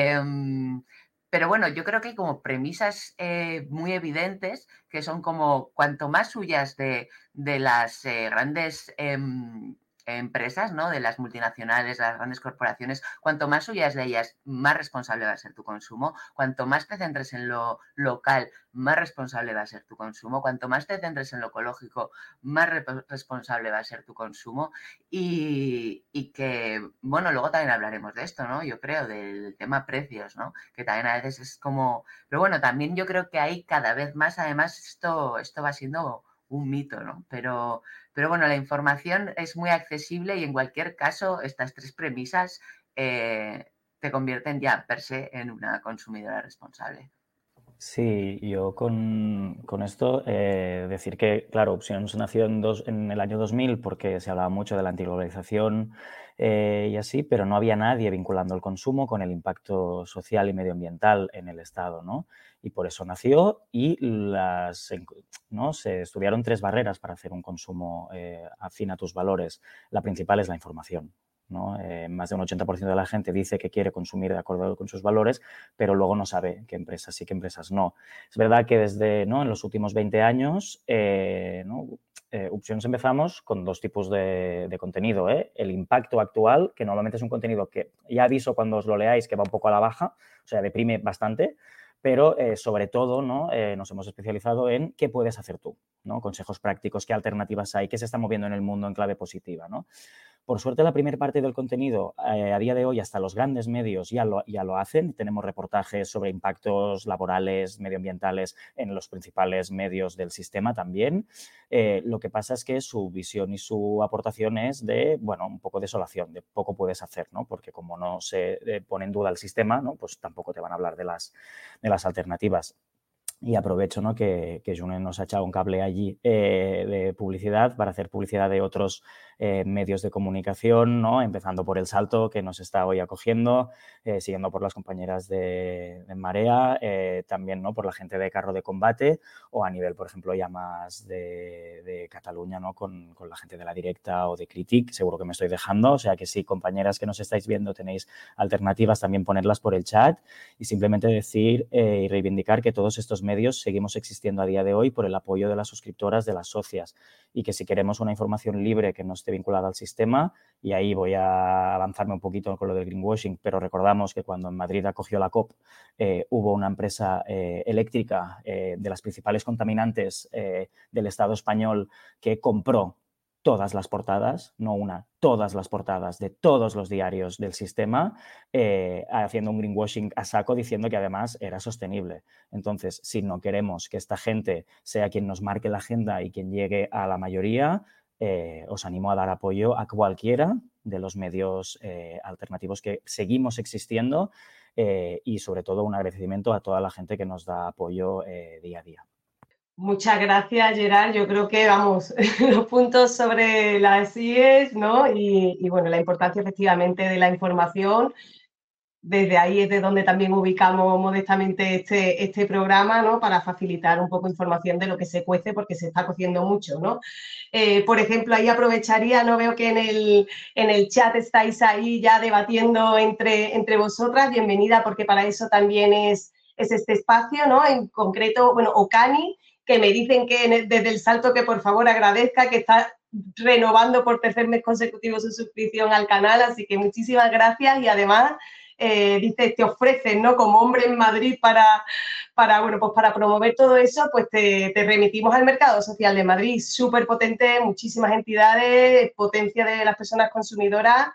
Pero bueno, yo creo que hay como premisas muy evidentes que son como cuanto más suyas de las grandes empresas, ¿no? De las multinacionales, de las grandes corporaciones, cuanto más suyas de ellas, más responsable va a ser tu consumo. Cuanto más te centres en lo local, más responsable va a ser tu consumo. Cuanto más te centres en lo ecológico, más responsable va a ser tu consumo. Y que, bueno, luego también hablaremos de esto, ¿no? Yo creo, del tema precios, ¿no? Que también a veces es como... Pero bueno, también yo creo que hay cada vez más, además, esto va siendo un mito, ¿no? Pero bueno, la información es muy accesible y en cualquier caso estas tres premisas te convierten ya per se en una consumidora responsable. Sí, yo con esto decir que, claro, Opcions nació en el año 2000 porque se hablaba mucho de la antiglobalización y así, pero no había nadie vinculando el consumo con el impacto social y medioambiental en el Estado, ¿no? Y por eso nació y se estudiaron 3 barreras para hacer un consumo afín a tus valores. La principal es la información, ¿no? Más de un 80% de la gente dice que quiere consumir de acuerdo con sus valores, pero luego no sabe qué empresas sí, qué empresas no. Es verdad que en los últimos 20 años, Opcions empezamos con 2 tipos de contenido. El impacto actual, que normalmente es un contenido que ya aviso cuando os lo leáis que va un poco a la baja, o sea, deprime bastante, pero sobre todo, ¿no? Nos hemos especializado en qué puedes hacer tú, ¿no? Consejos prácticos, qué alternativas hay, qué se está moviendo en el mundo en clave positiva, ¿no? Por suerte, la primera parte del contenido, a día de hoy, hasta los grandes medios ya lo hacen. Tenemos reportajes sobre impactos laborales, medioambientales en los principales medios del sistema también. Lo que pasa es que su visión y su aportación es de, un poco desolación, de poco puedes hacer, ¿no? Porque como no se pone en duda el sistema, ¿no? Pues tampoco te van a hablar de las alternativas. Y aprovecho, ¿no? que Yune nos ha echado un cable allí de publicidad para hacer publicidad de otros medios de comunicación, ¿no? Empezando por El Salto, que nos está hoy acogiendo, siguiendo por las compañeras de Marea, también, ¿no? Por la gente de Carro de Combate o a nivel, por ejemplo, ya más de Cataluña, ¿no? Con la gente de La Directa o de Critic, seguro que me estoy dejando. O sea que sí, compañeras que nos estáis viendo, tenéis alternativas, también ponerlas por el chat y simplemente decir y reivindicar que todos estos medios seguimos existiendo a día de hoy por el apoyo de las suscriptoras, de las socias, y que si queremos una información libre que no esté vinculada al sistema, y ahí voy a avanzarme un poquito con lo del greenwashing, pero recordamos que cuando en Madrid acogió la COP hubo una empresa eléctrica de las principales contaminantes del Estado español que compró todas las portadas, no una, todas las portadas de todos los diarios del sistema, haciendo un greenwashing a saco diciendo que además era sostenible. Entonces, si no queremos que esta gente sea quien nos marque la agenda y quien llegue a la mayoría, os animo a dar apoyo a cualquiera de los medios alternativos que seguimos existiendo y sobre todo un agradecimiento a toda la gente que nos da apoyo día a día. Muchas gracias, Gerard. Yo creo que, vamos, los puntos sobre las IES, ¿no? Y bueno, la importancia efectivamente de la información. Desde ahí es de donde también ubicamos modestamente este programa, ¿no? Para facilitar un poco información de lo que se cuece, porque se está cociendo mucho, ¿no? Por ejemplo, ahí aprovecharía, no veo que en el chat estáis ahí ya debatiendo entre vosotras. Bienvenida, porque para eso también es este espacio, ¿no? En concreto, bueno, Ocani, que me dicen que desde El Salto que por favor agradezca, que está renovando por tercer mes consecutivo su suscripción al canal, así que muchísimas gracias y además dice, te ofrecen, ¿no? Como hombre en Madrid bueno, pues para promover todo eso, pues te remitimos al Mercado Social de Madrid, súper potente, muchísimas entidades, potencia de las personas consumidoras,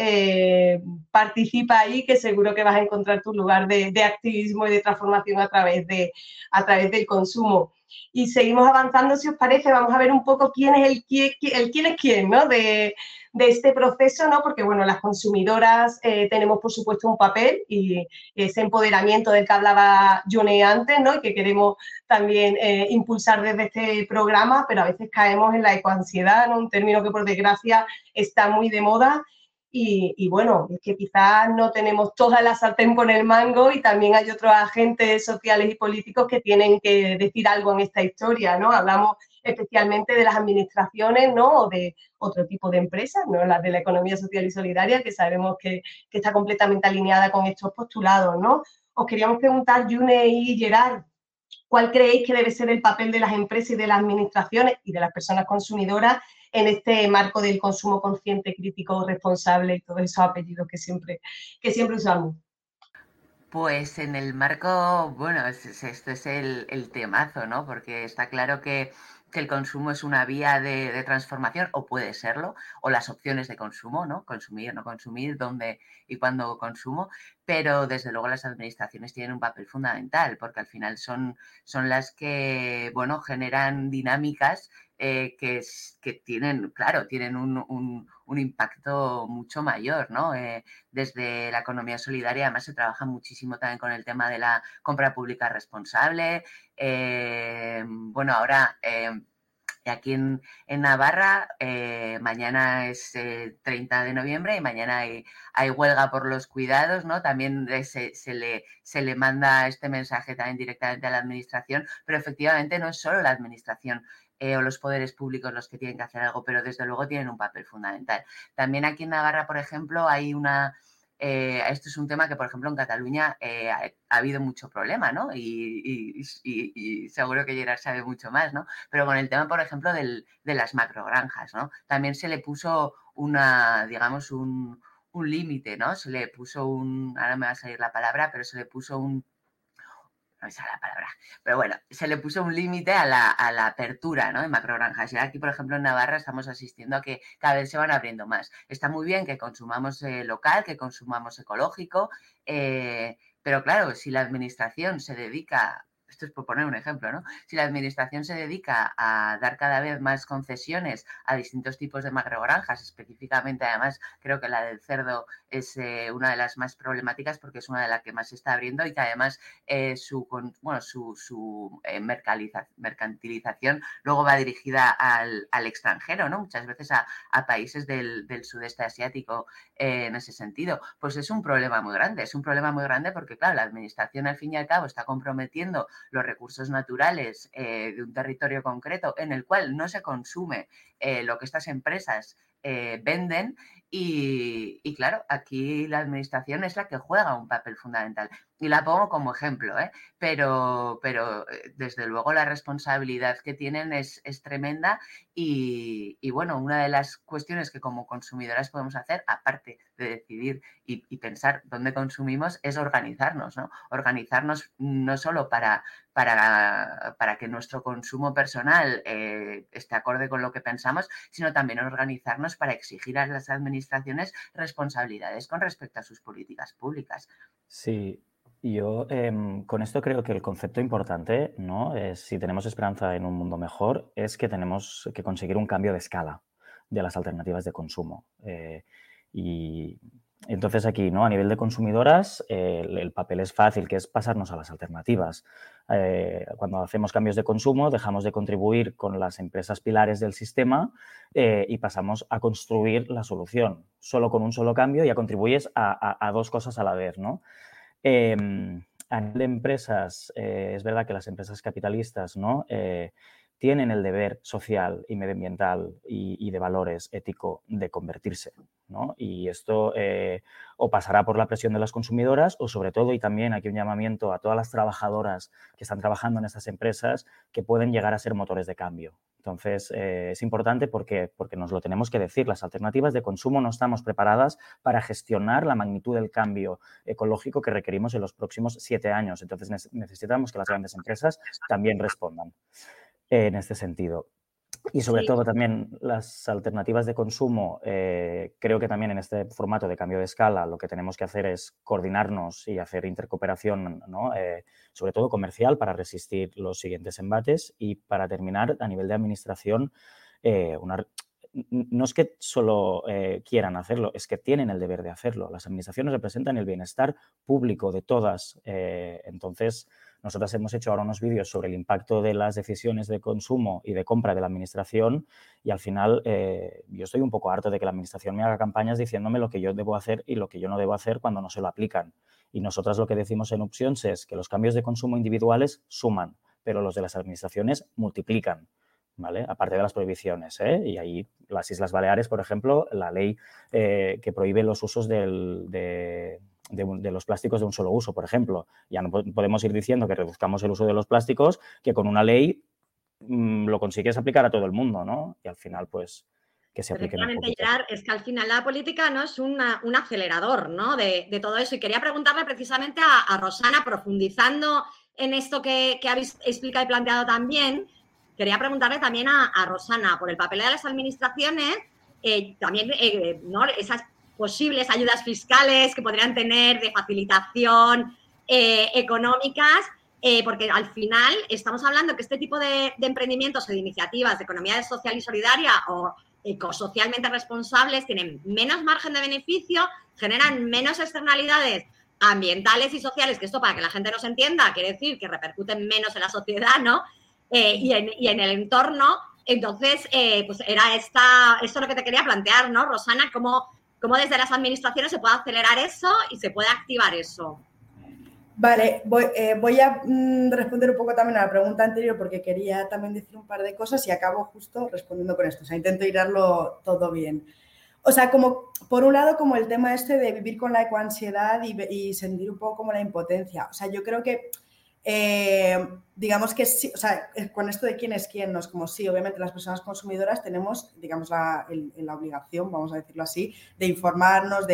participa ahí que seguro que vas a encontrar tu lugar de activismo y de transformación a través del consumo. Y seguimos avanzando, si os parece, vamos a ver un poco quién es quién es quién, ¿no? De este proceso, ¿no? Porque, bueno, las consumidoras tenemos, por supuesto, un papel y ese empoderamiento del que hablaba Yone antes, ¿no? Y que queremos también impulsar desde este programa, pero a veces caemos en la ecoansiedad, ¿no? Un término que, por desgracia, está muy de moda. Y bueno, es que quizás no tenemos toda la sartén por el mango y también hay otros agentes sociales y políticos que tienen que decir algo en esta historia, ¿no? Hablamos especialmente de las administraciones, ¿no? O de otro tipo de empresas, ¿no? Las de la economía social y solidaria, que sabemos que está completamente alineada con estos postulados, ¿no? Os queríamos preguntar, Yune y Gerard, ¿cuál creéis que debe ser el papel de las empresas y de las administraciones y de las personas consumidoras en este marco del consumo consciente, crítico, responsable y todos esos apellidos que siempre usamos? Pues en el marco, bueno, esto es el temazo, ¿no? Porque está claro que el consumo es una vía de transformación, o puede serlo, o las opciones de consumo, ¿no? Consumir, no consumir, dónde y cuándo consumo, pero desde luego las administraciones tienen un papel fundamental, porque al final son las que, bueno, generan dinámicas que tienen, claro, tienen un impacto mucho mayor, ¿no? Desde la economía solidaria además se trabaja muchísimo también con el tema de la compra pública responsable. Bueno, ahora aquí en Navarra mañana es 30 de noviembre y mañana hay huelga por los cuidados, ¿no? También se le manda este mensaje también directamente a la administración, pero efectivamente no es solo la administración o los poderes públicos los que tienen que hacer algo, pero desde luego tienen un papel fundamental. También aquí en Navarra, por ejemplo, hay esto es un tema que, por ejemplo, en Cataluña ha habido mucho problema, ¿no? Y seguro que Gerard sabe mucho más, ¿no? Pero con el tema, por ejemplo, de las macrogranjas, ¿no? También se le puso digamos, un límite, ¿no? Se le puso ahora me va a salir la palabra, pero se le puso no me sale la palabra, pero bueno, se le puso un límite a la apertura, ¿no? De macrogranjas. Y aquí, por ejemplo, en Navarra estamos asistiendo a que cada vez se van abriendo más. Está muy bien que consumamos local, que consumamos ecológico, pero claro, si la administración se dedica, esto es por poner un ejemplo, ¿no? Si la administración se dedica a dar cada vez más concesiones a distintos tipos de macrogranjas, específicamente, además, creo que la del cerdo una de las más problemáticas porque es una de las que más se está abriendo y que además su mercantilización luego va dirigida al extranjero, ¿no? Muchas veces a países del sudeste asiático en ese sentido. Pues es un problema muy grande, porque, claro, la administración al fin y al cabo está comprometiendo los recursos naturales de un territorio concreto en el cual no se consume lo que estas empresas venden y claro, aquí la administración es la que juega un papel fundamental. Y la pongo como ejemplo, pero desde luego la responsabilidad que tienen es tremenda y bueno, una de las cuestiones que como consumidoras podemos hacer, aparte de decidir y pensar dónde consumimos, es organizarnos, ¿no? Organizarnos no solo para que nuestro consumo personal esté acorde con lo que pensamos, sino también organizarnos para exigir a las administraciones responsabilidades con respecto a sus políticas públicas. Sí. Yo con esto creo que el concepto importante, ¿no? Si tenemos esperanza en un mundo mejor, es que tenemos que conseguir un cambio de escala de las alternativas de consumo. Y entonces aquí, ¿no? A nivel de consumidoras, el papel es fácil, que es pasarnos a las alternativas. Cuando hacemos cambios de consumo, dejamos de contribuir con las empresas pilares del sistema y pasamos a construir la solución. Solo con un solo cambio ya contribuyes a dos cosas a la vez, ¿no? A nivel de empresas, es verdad que las empresas capitalistas, ¿no? Tienen el deber social y medioambiental y de valores ético de convertirse, ¿no? Y esto o pasará por la presión de las consumidoras o sobre todo, y también aquí un llamamiento a todas las trabajadoras que están trabajando en estas empresas que pueden llegar a ser motores de cambio. Entonces, es importante porque nos lo tenemos que decir. Las alternativas de consumo no estamos preparadas para gestionar la magnitud del cambio ecológico que requerimos en los próximos 7 años. Entonces, necesitamos que las grandes empresas también respondan en este sentido. Y sobre todo también las alternativas de consumo, creo que también en este formato de cambio de escala lo que tenemos que hacer es coordinarnos y hacer intercooperación, ¿no? Sobre todo comercial, para resistir los siguientes embates. Y para terminar, a nivel de administración, no es que solo quieran hacerlo, es que tienen el deber de hacerlo. Las administraciones representan el bienestar público de todas. Entonces, nosotras hemos hecho ahora unos vídeos sobre el impacto de las decisiones de consumo y de compra de la administración y al final yo estoy un poco harto de que la administración me haga campañas diciéndome lo que yo debo hacer y lo que yo no debo hacer cuando no se lo aplican. Y nosotras lo que decimos en Opcions es que los cambios de consumo individuales suman, pero los de las administraciones multiplican, ¿vale? Aparte de las prohibiciones, Y ahí las Islas Baleares, por ejemplo, la ley que prohíbe los usos de los plásticos de un solo uso, por ejemplo. Ya no podemos ir diciendo que reduzcamos el uso de los plásticos, que con una ley lo consigues aplicar a todo el mundo, ¿no? Y al final, pues, que se aplique. Efectivamente, Gerard, es que al final la política no es un acelerador, ¿no? de todo eso. Y quería preguntarle precisamente a Rosana, profundizando en esto que habéis explicado y planteado también, quería preguntarle también a Rosana por el papel de las administraciones, también, ¿no? Esas posibles ayudas fiscales que podrían tener de facilitación económicas, porque al final estamos hablando que este tipo de emprendimientos o de iniciativas de economía social y solidaria o ecosocialmente responsables tienen menos margen de beneficio, generan menos externalidades ambientales y sociales, que esto, para que la gente nos entienda, quiere decir que repercuten menos en la sociedad, ¿no? Y en el entorno. Entonces, pues era esto lo que te quería plantear, ¿no, Rosana? ¿Cómo desde las administraciones se puede acelerar eso y se puede activar eso? Vale, voy a responder un poco también a la pregunta anterior porque quería también decir un par de cosas y acabo justo respondiendo con esto. O sea, intento hilarlo todo bien. O sea, como por un lado, como el tema este de vivir con la ecoansiedad y sentir un poco como la impotencia. O sea, yo creo que digamos que sí, o sea, con esto de quién es quién, no es como sí, obviamente las personas consumidoras tenemos, digamos, la obligación, vamos a decirlo así, de informarnos,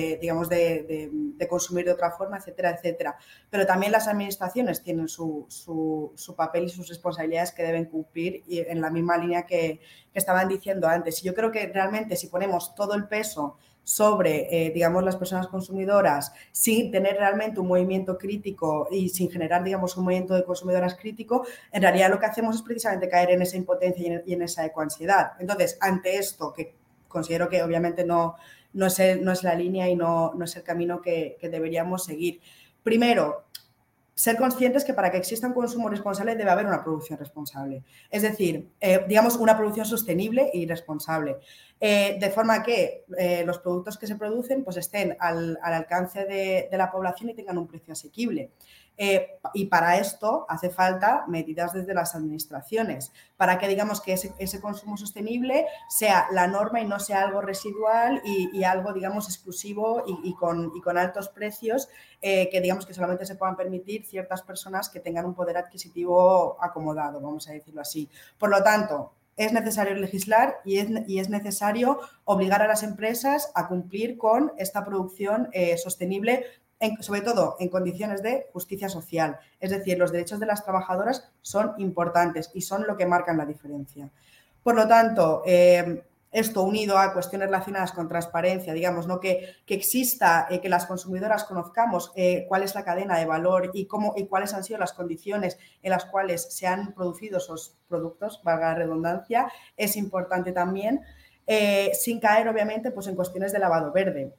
de consumir de otra forma, etcétera, etcétera. Pero también las administraciones tienen su papel y sus responsabilidades que deben cumplir y en la misma línea que estaban diciendo antes. Y yo creo que realmente si ponemos todo el peso sobre, digamos, las personas consumidoras sin tener realmente un movimiento crítico y sin generar, digamos, un movimiento de consumidoras crítico, en realidad lo que hacemos es precisamente caer en esa impotencia y en esa ecoansiedad. Entonces, ante esto, que considero que obviamente no no es la línea y no es el camino que deberíamos seguir. Primero, ser conscientes que para que exista un consumo responsable debe haber una producción responsable. Es decir, digamos, una producción sostenible y responsable. De forma que los productos que se producen pues estén al alcance de la población y tengan un precio asequible. Y para esto hace falta medidas desde las administraciones, para que digamos que ese consumo sostenible sea la norma y no sea algo residual y algo, digamos, exclusivo y con altos precios que, digamos, que solamente se puedan permitir ciertas personas que tengan un poder adquisitivo acomodado, vamos a decirlo así. Por lo tanto, es necesario legislar y es necesario obligar a las empresas a cumplir con esta producción sostenible, sobre todo en condiciones de justicia social. Es decir, los derechos de las trabajadoras son importantes y son lo que marcan la diferencia. Por lo tanto, esto unido a cuestiones relacionadas con transparencia, digamos, ¿no? que exista, que las consumidoras conozcamos cuál es la cadena de valor y cuáles han sido las condiciones en las cuales se han producido esos productos, valga la redundancia, es importante también, sin caer, obviamente, pues, en cuestiones de lavado verde.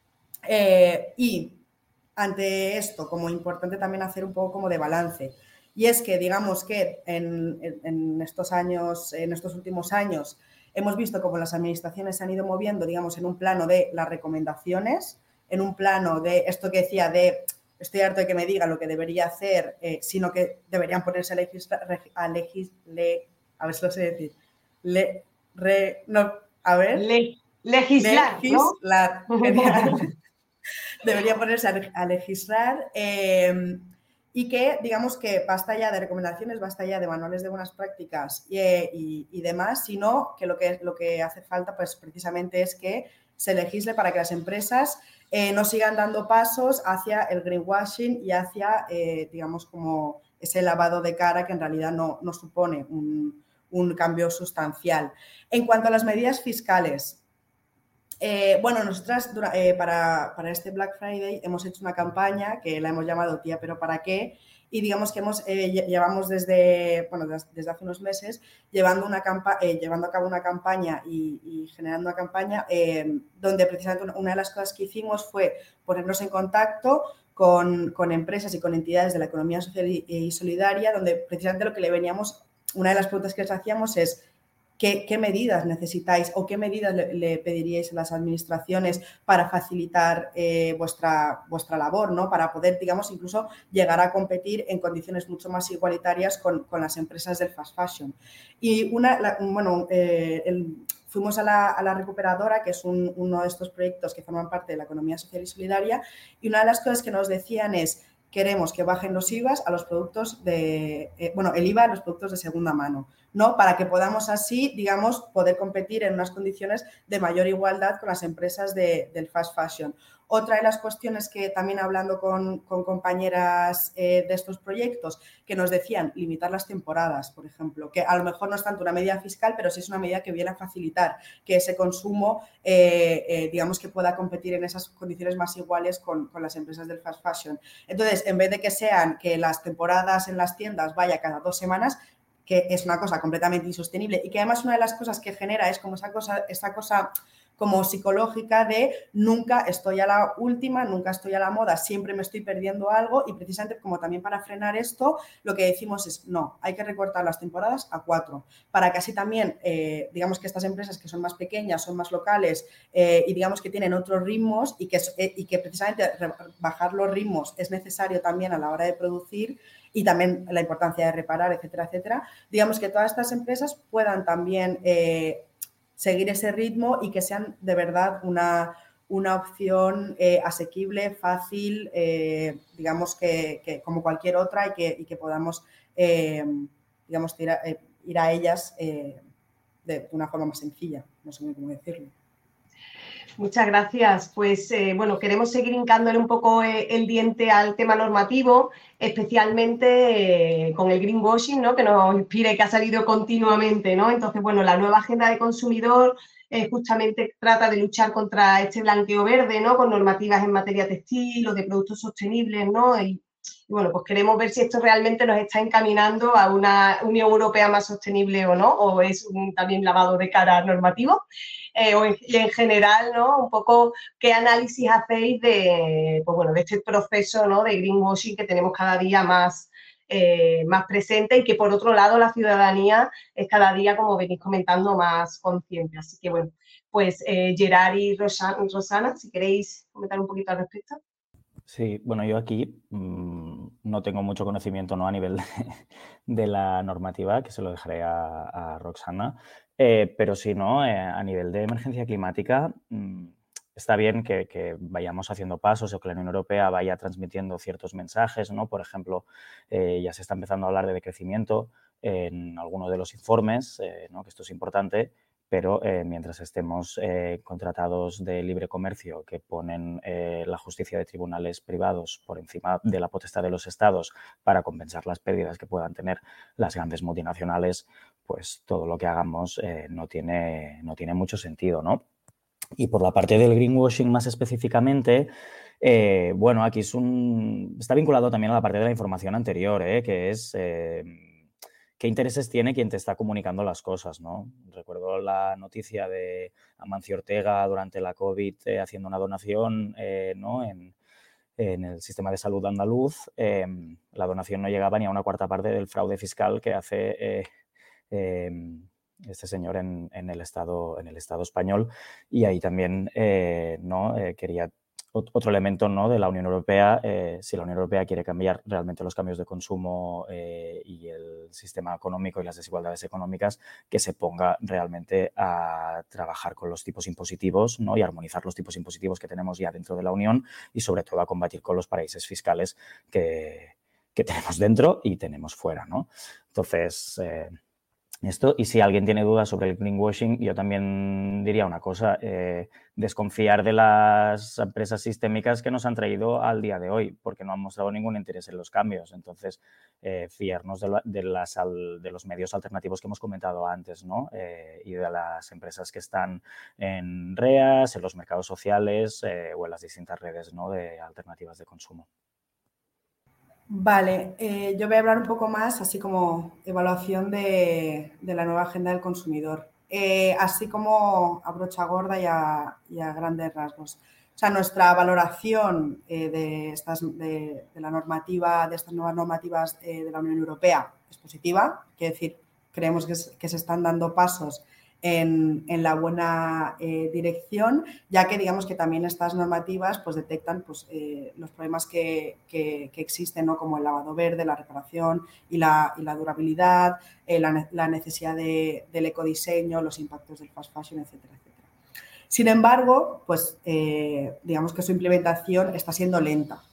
Y ante esto, como importante también hacer un poco como de balance. Y es que, digamos que en estos años, en estos últimos años, hemos visto cómo las administraciones se han ido moviendo, digamos, en un plano de las recomendaciones, en un plano de esto que decía de estoy harto de que me digan lo que debería hacer, sino que deberían ponerse a legislar, a ver si lo sé decir, legislar, ¿no? Debería ponerse a legislar y que, digamos, que basta ya de recomendaciones, basta ya de manuales de buenas prácticas y demás, sino que lo que hace falta, pues, precisamente es que se legisle para que las empresas no sigan dando pasos hacia el greenwashing y hacia, digamos, como ese lavado de cara que en realidad no supone un cambio sustancial. En cuanto a las medidas fiscales, bueno, nosotras para este Black Friday hemos hecho una campaña que la hemos llamado Tía, ¿pero para qué? Y digamos que llevamos desde hace unos meses llevando a cabo una campaña y generando una campaña donde precisamente una de las cosas que hicimos fue ponernos en contacto con empresas y con entidades de la economía social y solidaria, donde precisamente lo que le veníamos, una de las preguntas que les hacíamos es ¿qué medidas necesitáis o qué medidas le pediríais a las administraciones para facilitar vuestra labor, ¿no? Para poder, digamos, incluso llegar a competir en condiciones mucho más igualitarias con las empresas del fast fashion. Y fuimos a la Recuperadora, que es uno de estos proyectos que forman parte de la economía social y solidaria, y una de las cosas que nos decían es queremos que bajen los IVAs a los productos el IVA a los productos de segunda mano, ¿no? Para que podamos así, digamos, poder competir en unas condiciones de mayor igualdad con las empresas del fast fashion. Otra de las cuestiones que también hablando con compañeras de estos proyectos que nos decían limitar las temporadas, por ejemplo, que a lo mejor no es tanto una medida fiscal, pero sí es una medida que viene a facilitar que ese consumo, digamos, que pueda competir en esas condiciones más iguales con las empresas del fast fashion. Entonces, en vez de que sean que las temporadas en las tiendas vaya cada 2 semanas, que es una cosa completamente insostenible y que además una de las cosas que genera es como esa cosa como psicológica de nunca estoy a la última, nunca estoy a la moda, siempre me estoy perdiendo algo y precisamente como también para frenar esto lo que decimos es no, hay que recortar las temporadas a 4 para que así también digamos que estas empresas que son más pequeñas, son más locales y digamos que tienen otros ritmos y que precisamente bajar los ritmos es necesario también a la hora de producir y también la importancia de reparar, etcétera, etcétera, digamos que todas estas empresas puedan también seguir ese ritmo y que sean de verdad una opción asequible, fácil, digamos que como cualquier otra y que podamos, digamos, ir a ellas de una forma más sencilla, no sé cómo decirlo. Muchas gracias. Pues bueno, queremos seguir hincándole un poco el diente al tema normativo, especialmente con el greenwashing, ¿no? Que nos inspira y que ha salido continuamente, ¿no? Entonces, bueno, la nueva agenda de consumidor justamente trata de luchar contra este blanqueo verde, ¿no? Con normativas en materia textil o de productos sostenibles, ¿no? Y Y bueno, pues queremos ver si esto realmente nos está encaminando a una Unión Europea más sostenible o no, o es también lavado de cara normativo. Y en general, ¿no? Un poco qué análisis hacéis de, pues bueno, de este proceso, ¿no? De greenwashing que tenemos cada día más presente y que por otro lado la ciudadanía es cada día, como venís comentando, más consciente. Así que bueno, pues Gerard y Rosana, si queréis comentar un poquito al respecto. Sí, bueno, yo aquí no tengo mucho conocimiento, ¿no? A nivel de la normativa, que se lo dejaré a Roxana, pero sí, ¿no? A nivel de emergencia climática, está bien que vayamos haciendo pasos o que la Unión Europea vaya transmitiendo ciertos mensajes, ¿no? Por ejemplo, ya se está empezando a hablar de decrecimiento en algunos de los informes, ¿no? Que esto es importante, pero mientras estemos contratados de libre comercio que ponen la justicia de tribunales privados por encima de la potestad de los estados para compensar las pérdidas que puedan tener las grandes multinacionales, pues todo lo que hagamos no tiene mucho sentido, ¿no? Y por la parte del greenwashing más específicamente, bueno, aquí está vinculado también a la parte de la información anterior, que es qué intereses tiene quien te está comunicando las cosas, ¿no? Recuerdo la noticia de Amancio Ortega durante la COVID haciendo una donación, ¿no? En el sistema de salud andaluz. La donación no llegaba ni a una cuarta parte del fraude fiscal que hace este señor en el Estado español, y ahí también ¿no? Quería otro elemento, ¿no? De la Unión Europea. Si la Unión Europea quiere cambiar realmente los cambios de consumo y el sistema económico y las desigualdades económicas, que se ponga realmente a trabajar con los tipos impositivos, ¿no? Y armonizar los tipos impositivos que tenemos ya dentro de la Unión y sobre todo a combatir con los paraísos fiscales que tenemos dentro y tenemos fuera, ¿no? Entonces, esto, y si alguien tiene dudas sobre el greenwashing, yo también diría una cosa, desconfiar de las empresas sistémicas que nos han traído al día de hoy, porque no han mostrado ningún interés en los cambios. Entonces, fiarnos de los medios alternativos que hemos comentado antes, ¿no? Y de las empresas que están en REAS, en los mercados sociales o en las distintas redes, ¿no? De alternativas de consumo. Vale, yo voy a hablar un poco más, así como evaluación de la nueva agenda del consumidor, así como a brocha gorda y a grandes rasgos. O sea, nuestra valoración de la normativa, de estas nuevas normativas de la Unión Europea es positiva, quiere decir, creemos que se están dando pasos en la buena dirección, ya que digamos que también estas normativas pues detectan pues, los problemas que existen, ¿no? Como el lavado verde, la reparación y la durabilidad, la necesidad del ecodiseño, los impactos del fast fashion, etcétera, etcétera. Sin embargo, pues digamos que su implementación está siendo lenta.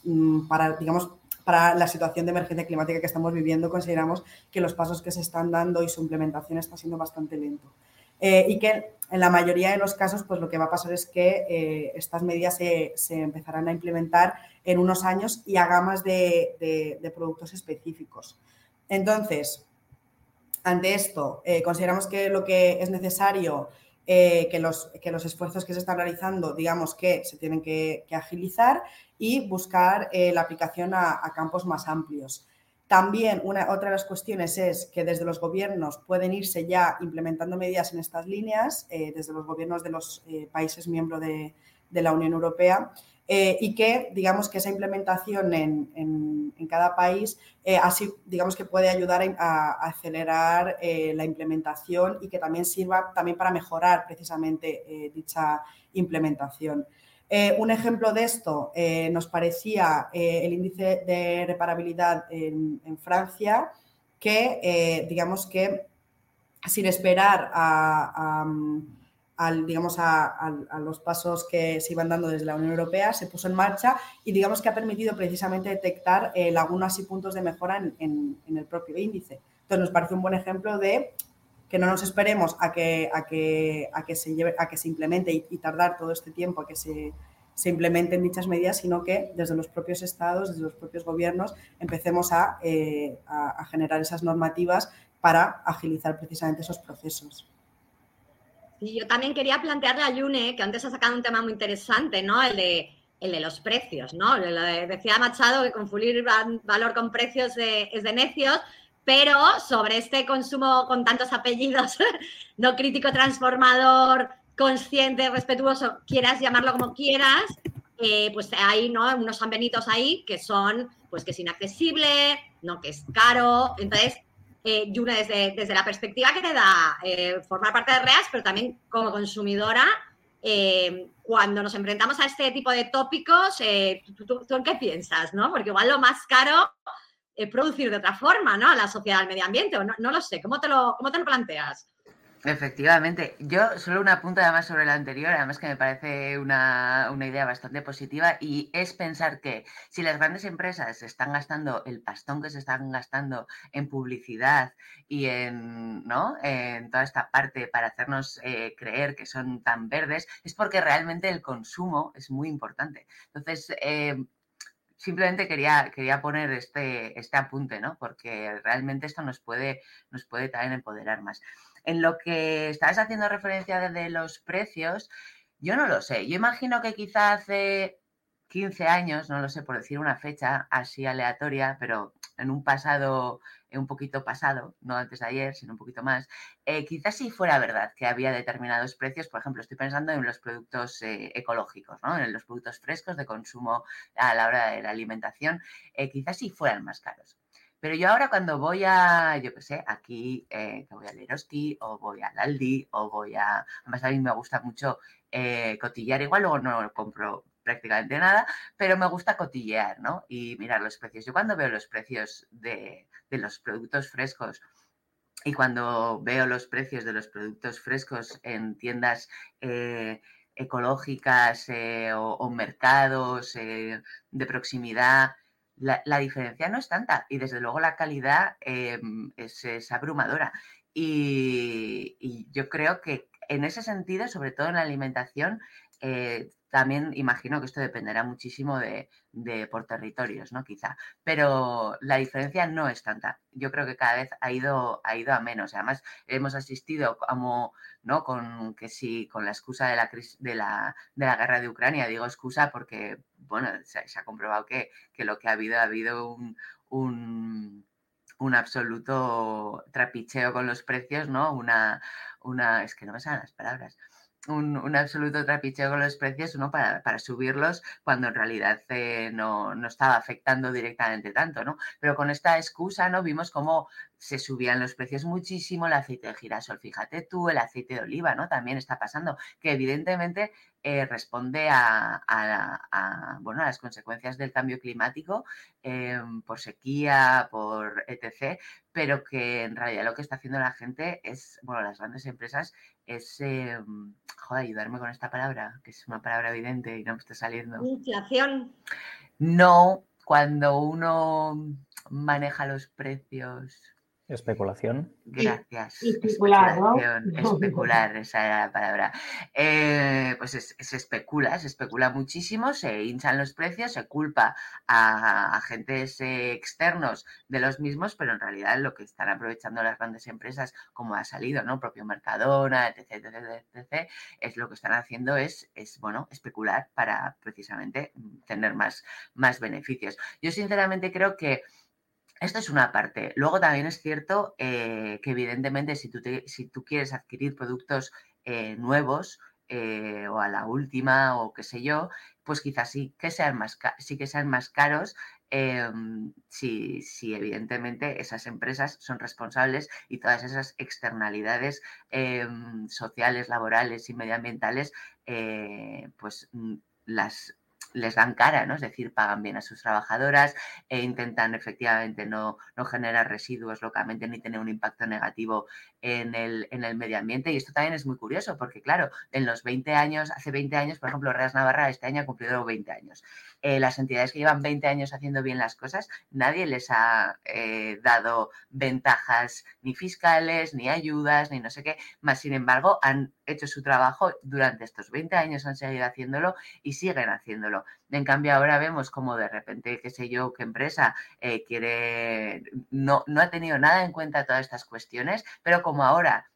Para la situación de emergencia climática que estamos viviendo, consideramos que los pasos que se están dando y su implementación está siendo bastante lento. Y que en la mayoría de los casos, pues lo que va a pasar es que estas medidas se empezarán a implementar en unos años y a gamas de productos específicos. Entonces, ante esto, consideramos que lo que es necesario, que los esfuerzos que se están realizando, digamos que se tienen que agilizar y buscar la aplicación a campos más amplios. También otra de las cuestiones es que desde los gobiernos pueden irse ya implementando medidas en estas líneas, desde los gobiernos de los países miembros de la Unión Europea, y que digamos que esa implementación en cada país así digamos que puede ayudar a acelerar la implementación y que también sirva también para mejorar precisamente dicha implementación. Un ejemplo de esto nos parecía el índice de reparabilidad en Francia, que digamos que sin esperar a los pasos que se iban dando desde la Unión Europea, se puso en marcha y digamos que ha permitido precisamente detectar lagunas y puntos de mejora en el propio índice. Entonces nos parece un buen ejemplo de que no nos esperemos a que se implemente y tardar todo este tiempo a que se implementen dichas medidas, sino que desde los propios estados, desde los propios gobiernos, empecemos a generar esas normativas para agilizar precisamente esos procesos. Y yo también quería plantearle a Yune, que antes ha sacado un tema muy interesante, ¿no? El de el de los precios, ¿no? Decía Machado que confundir valor con precios es de necios, pero sobre este consumo con tantos apellidos, no crítico, transformador, consciente, respetuoso, quieras llamarlo como quieras, pues hay, ¿no?, unos sanbenitos ahí que son, pues que es inaccesible, no, que es caro. Entonces, Yune, desde la perspectiva que te da formar parte de REAS, pero también como consumidora, cuando nos enfrentamos a este tipo de tópicos, ¿tú en qué piensas, no? Porque igual lo más caro es producir de otra forma, ¿no?, a la sociedad, al medio ambiente, o no lo sé, ¿cómo te lo planteas? Efectivamente. Yo solo un apunte además sobre lo anterior, además que me parece una idea bastante positiva, y es pensar que si las grandes empresas están gastando el pastón que se están gastando en publicidad y ¿no?, en toda esta parte para hacernos creer que son tan verdes, es porque realmente el consumo es muy importante. Entonces, simplemente quería poner este apunte, ¿no?, porque realmente esto nos puede también empoderar más. En lo que estabas haciendo referencia de los precios, yo no lo sé. Yo imagino que quizá hace 15 años, no lo sé, por decir una fecha así aleatoria, pero en un pasado, un poquito pasado, no antes de ayer, sino un poquito más, quizás sí fuera verdad que había determinados precios. Por ejemplo, estoy pensando en los productos ecológicos, ¿no?, en los productos frescos de consumo a la hora de la alimentación, quizás sí fueran más caros. Pero yo ahora cuando voy a, yo qué sé, aquí, que voy al Eroski o voy al Aldi o además a mí me gusta mucho cotillear, igual luego no compro prácticamente nada, pero me gusta cotillear, ¿no?, y mirar los precios. Yo cuando veo los precios de los productos frescos y cuando veo los precios de los productos frescos en tiendas ecológicas o mercados de proximidad, la diferencia no es tanta, y desde luego la calidad es abrumadora. Y yo creo que en ese sentido, sobre todo en la alimentación, también imagino que esto dependerá muchísimo por territorios, ¿no?, quizá, pero la diferencia no es tanta. Yo creo que cada vez ha ido a menos. Además, hemos asistido como, ¿no?, con la excusa de la crisis, de la guerra de Ucrania. Digo excusa porque, bueno, se ha comprobado que lo que ha habido un absoluto trapicheo con los precios, ¿no? Es que no me salen las palabras. Un absoluto trapicheo con los precios, ¿no?, para subirlos cuando en realidad no estaba afectando directamente tanto, ¿no? Pero con esta excusa, ¿no?, vimos cómo se subían los precios muchísimo, el aceite de girasol, fíjate tú, el aceite de oliva, ¿no?, también está pasando, que evidentemente responde a las consecuencias del cambio climático, por sequía, por etc., pero que en realidad lo que está haciendo la gente es, las grandes empresas, es, ayudarme con esta palabra, que es una palabra evidente y no me está saliendo. Inflación. No, cuando uno maneja los precios. Especulación. Gracias. Especular, ¿no? Especular, esa era la palabra. Pues se especula muchísimo, se hinchan los precios, se culpa a agentes externos de los mismos, pero en realidad lo que están aprovechando las grandes empresas, como ha salido, ¿no?, propio Mercadona, etc., es lo que están haciendo es especular para precisamente tener más beneficios. Yo sinceramente creo que esto es una parte. Luego también es cierto que evidentemente si tú quieres adquirir productos nuevos o a la última o qué sé yo, pues quizás sí que sean más caros si evidentemente esas empresas son responsables y todas esas externalidades sociales, laborales y medioambientales pues les dan cara, ¿no? Es decir, pagan bien a sus trabajadoras e intentan efectivamente no generar residuos localmente ni tener un impacto negativo en el medio ambiente. Y esto también es muy curioso porque, claro, hace 20 años, por ejemplo, REAS Navarra este año ha cumplido 20 años. Las entidades que llevan 20 años haciendo bien las cosas, nadie les ha dado ventajas ni fiscales, ni ayudas, ni no sé qué, más sin embargo han hecho su trabajo durante estos 20 años, han seguido haciéndolo y siguen haciéndolo. En cambio, ahora vemos como de repente, qué sé yo, qué empresa no ha tenido nada en cuenta todas estas cuestiones, pero como ahora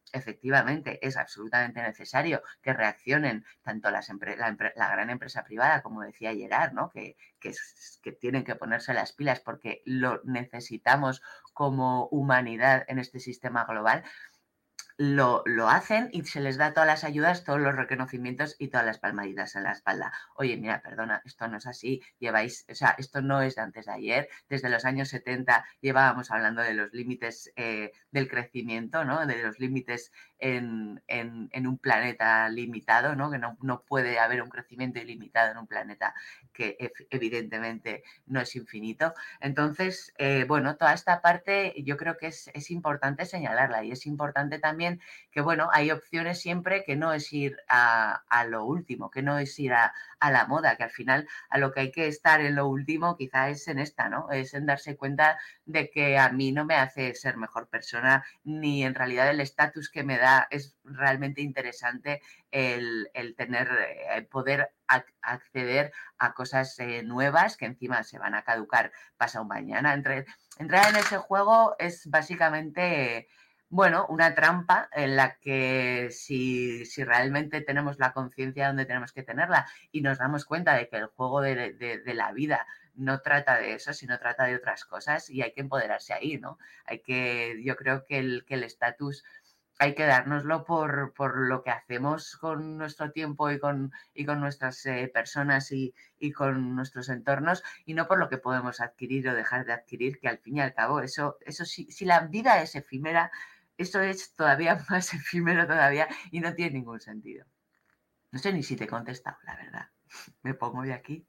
efectivamente es absolutamente necesario que reaccionen tanto la gran empresa privada, como decía Gerard, ¿no? que tienen que ponerse las pilas porque lo necesitamos como humanidad en este sistema global, lo hacen y se les da todas las ayudas, todos los reconocimientos y todas las palmaditas en la espalda. Oye, mira, perdona, esto no es así, esto no es de antes de ayer, desde los años 70 llevábamos hablando de los límites del crecimiento, ¿no? De los límites en un planeta limitado, ¿no? Que no puede haber un crecimiento ilimitado en un planeta que evidentemente no es infinito. Entonces, bueno, toda esta parte yo creo que es importante señalarla, y es importante también que, bueno, hay opciones siempre, que no es ir a lo último, que no es ir a la moda, que al final a lo que hay que estar en lo último quizá es en esta, ¿no? Es en darse cuenta de que a mí no me hace ser mejor persona, ni en realidad el estatus que me da es realmente interesante el poder acceder a cosas nuevas que encima se van a caducar pasado mañana. Entrar en ese juego es básicamente, bueno, una trampa en la que si realmente tenemos la conciencia donde tenemos que tenerla y nos damos cuenta de que el juego de la vida no trata de eso, sino trata de otras cosas, y hay que empoderarse ahí, ¿no? Yo creo que el estatus hay que dárnoslo por lo que hacemos con nuestro tiempo y con nuestras personas y con nuestros entornos, y no por lo que podemos adquirir o dejar de adquirir, que al fin y al cabo eso si la vida es efímera, eso es todavía más efímero todavía y no tiene ningún sentido. No sé ni si te he contestado, la verdad. Me pongo de aquí.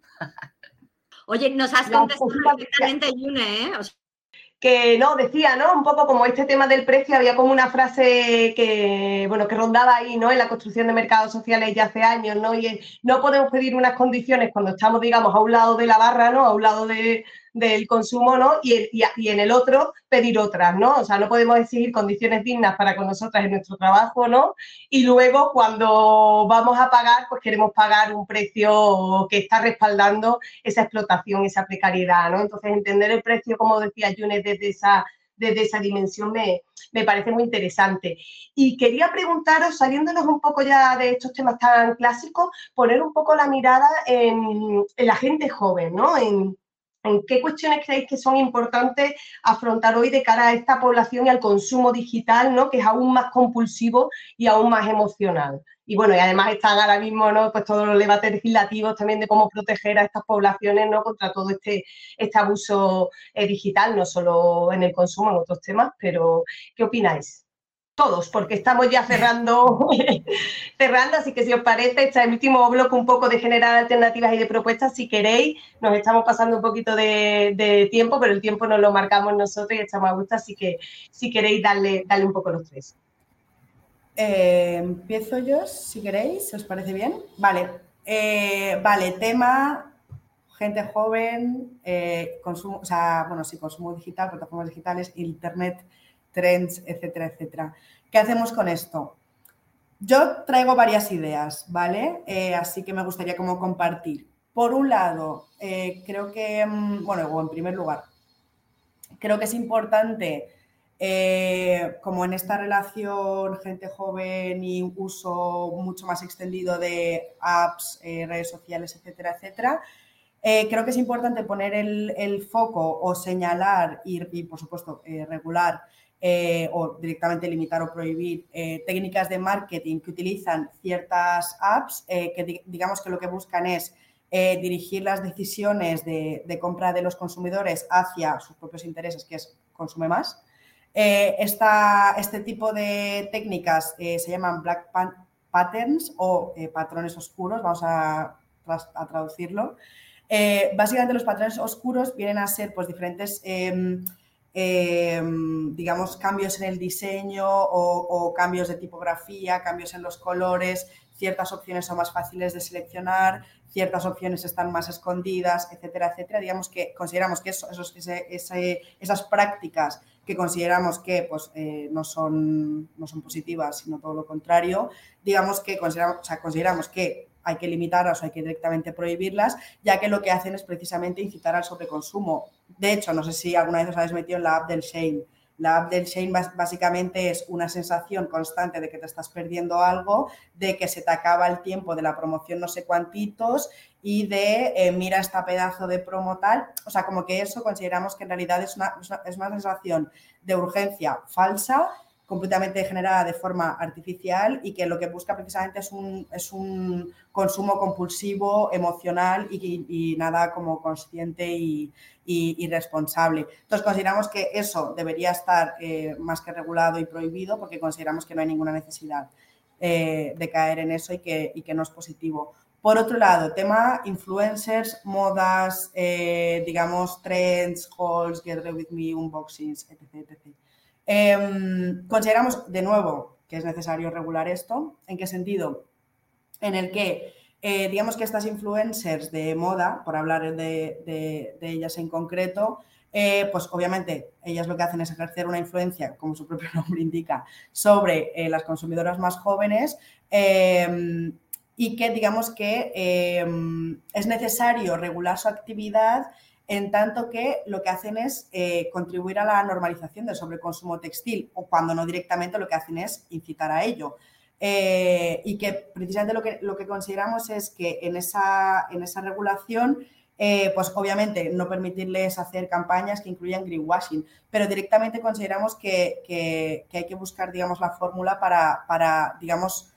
Oye, nos has contestado perfectamente, Yune, ¿eh? Que no, decía, ¿no? Un poco como este tema del precio, había como una frase que, bueno, que rondaba ahí, ¿no? En la construcción de mercados sociales ya hace años, ¿no? Y no podemos pedir unas condiciones cuando estamos, digamos, a un lado de la barra, ¿no? A un lado del consumo, ¿no? Y en el otro pedir otras, ¿no? O sea, no podemos exigir condiciones dignas para con nosotras en nuestro trabajo, ¿no? Y luego cuando vamos a pagar, pues queremos pagar un precio que está respaldando esa explotación, esa precariedad, ¿no? Entonces, entender el precio, como decía Yune, desde esa dimensión me parece muy interesante. Y quería preguntaros, saliéndonos un poco ya de estos temas tan clásicos, poner un poco la mirada en la gente joven, ¿no? ¿En qué cuestiones creéis que son importantes afrontar hoy de cara a esta población y al consumo digital, ¿no? Que es aún más compulsivo y aún más emocional? Y bueno, y además están ahora mismo, ¿no? Pues todos los debates legislativos también de cómo proteger a estas poblaciones, ¿no? Contra todo este abuso digital, no solo en el consumo, en otros temas, pero ¿qué opináis? Todos, porque estamos ya cerrando, así que si os parece, este es el último bloque un poco de generar alternativas y de propuestas. Si queréis, nos estamos pasando un poquito de tiempo, pero el tiempo nos lo marcamos nosotros y estamos a gusto, así que si queréis, darle un poco los tres. Empiezo yo, si queréis, ¿os parece bien? Vale, tema gente joven, consumo, o sea, bueno, sí, consumo digital, plataformas digitales, internet, trends, etcétera, etcétera. ¿Qué hacemos con esto? Yo traigo varias ideas, ¿vale? Así que me gustaría como compartir. Por un lado, creo que, bueno, o en primer lugar, creo que es importante, como en esta relación gente joven y uso mucho más extendido de apps, redes sociales, etcétera, etcétera, creo que es importante poner el foco o señalar y por supuesto, regular o directamente limitar o prohibir técnicas de marketing que utilizan ciertas apps que digamos que lo que buscan es dirigir las decisiones de compra de los consumidores hacia sus propios intereses, que es consume más. Este tipo de técnicas se llaman black patterns o patrones oscuros, vamos a traducirlo. Básicamente los patrones oscuros vienen a ser pues diferentes digamos, cambios en el diseño o cambios de tipografía, cambios en los colores, ciertas opciones son más fáciles de seleccionar, ciertas opciones están más escondidas, etcétera, etcétera. Digamos que consideramos que esas prácticas que consideramos que pues, no son positivas, sino todo lo contrario, digamos que consideramos que hay que limitarlas o hay que directamente prohibirlas, ya que lo que hacen es precisamente incitar al sobreconsumo. De hecho, no sé si alguna vez os habéis metido en la app del Shein, La app del shame básicamente es una sensación constante de que te estás perdiendo algo, de que se te acaba el tiempo de la promoción no sé cuantitos y de mira esta pedazo de promo tal. O sea, como que eso consideramos que en realidad es una sensación de urgencia falsa, completamente generada de forma artificial y que lo que busca precisamente es un consumo compulsivo, emocional y nada como consciente y responsable. Entonces, consideramos que eso debería estar más que regulado y prohibido porque consideramos que no hay ninguna necesidad de caer en eso y que no es positivo. Por otro lado, tema influencers, modas, digamos, trends, hauls, get ready with me, unboxings, etc. Consideramos, de nuevo, que es necesario regular esto. ¿En qué sentido? En el que, digamos que estas influencers de moda, por hablar de ellas en concreto, pues obviamente ellas lo que hacen es ejercer una influencia, como su propio nombre indica, sobre las consumidoras más jóvenes y que digamos que es necesario regular su actividad en tanto que lo que hacen es contribuir a la normalización del sobreconsumo textil o cuando no directamente lo que hacen es incitar a ello. Y que precisamente lo que consideramos es que en esa regulación pues obviamente no permitirles hacer campañas que incluyan greenwashing, pero directamente consideramos que hay que buscar, digamos, la fórmula para digamos,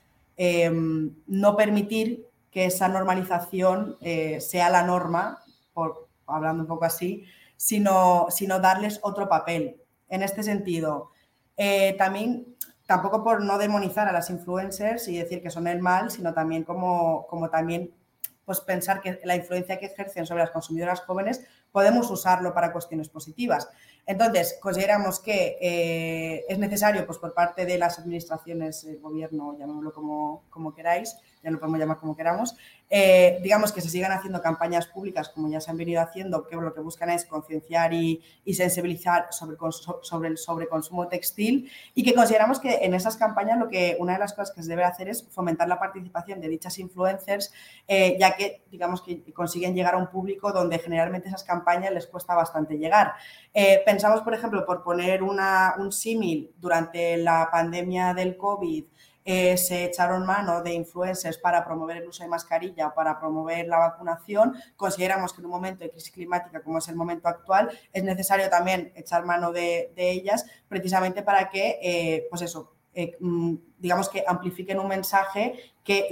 no permitir que esa normalización sea la norma, hablando un poco así, sino darles otro papel. En este sentido, también, tampoco por no demonizar a las influencers y decir que son el mal, sino también como también pues pensar que la influencia que ejercen sobre las consumidoras jóvenes podemos usarlo para cuestiones positivas. Entonces, consideramos que es necesario, pues por parte de las administraciones, el gobierno, llamémoslo como queráis, ya lo podemos llamar como queramos, digamos que se sigan haciendo campañas públicas como ya se han venido haciendo, que lo que buscan es concienciar y sensibilizar sobre el sobreconsumo textil y que consideramos que en esas campañas una de las cosas que se debe hacer es fomentar la participación de dichas influencers, ya que digamos que consiguen llegar a un público donde generalmente esas campañas les cuesta bastante llegar. Pensamos, por ejemplo, por poner un símil, durante la pandemia del COVID, se echaron mano de influencers para promover el uso de mascarilla o para promover la vacunación. Consideramos que en un momento de crisis climática como es el momento actual es necesario también echar mano de ellas precisamente para que, pues eso, digamos que amplifiquen un mensaje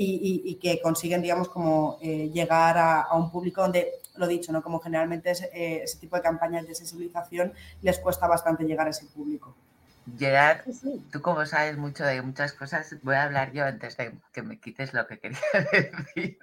y que consiguen, digamos, como llegar a un público donde, lo dicho, ¿no? Como generalmente ese tipo de campañas de sensibilización les cuesta bastante llegar a ese público. Gerard, tú como sabes mucho de muchas cosas, voy a hablar yo antes de que me quites lo que quería decir.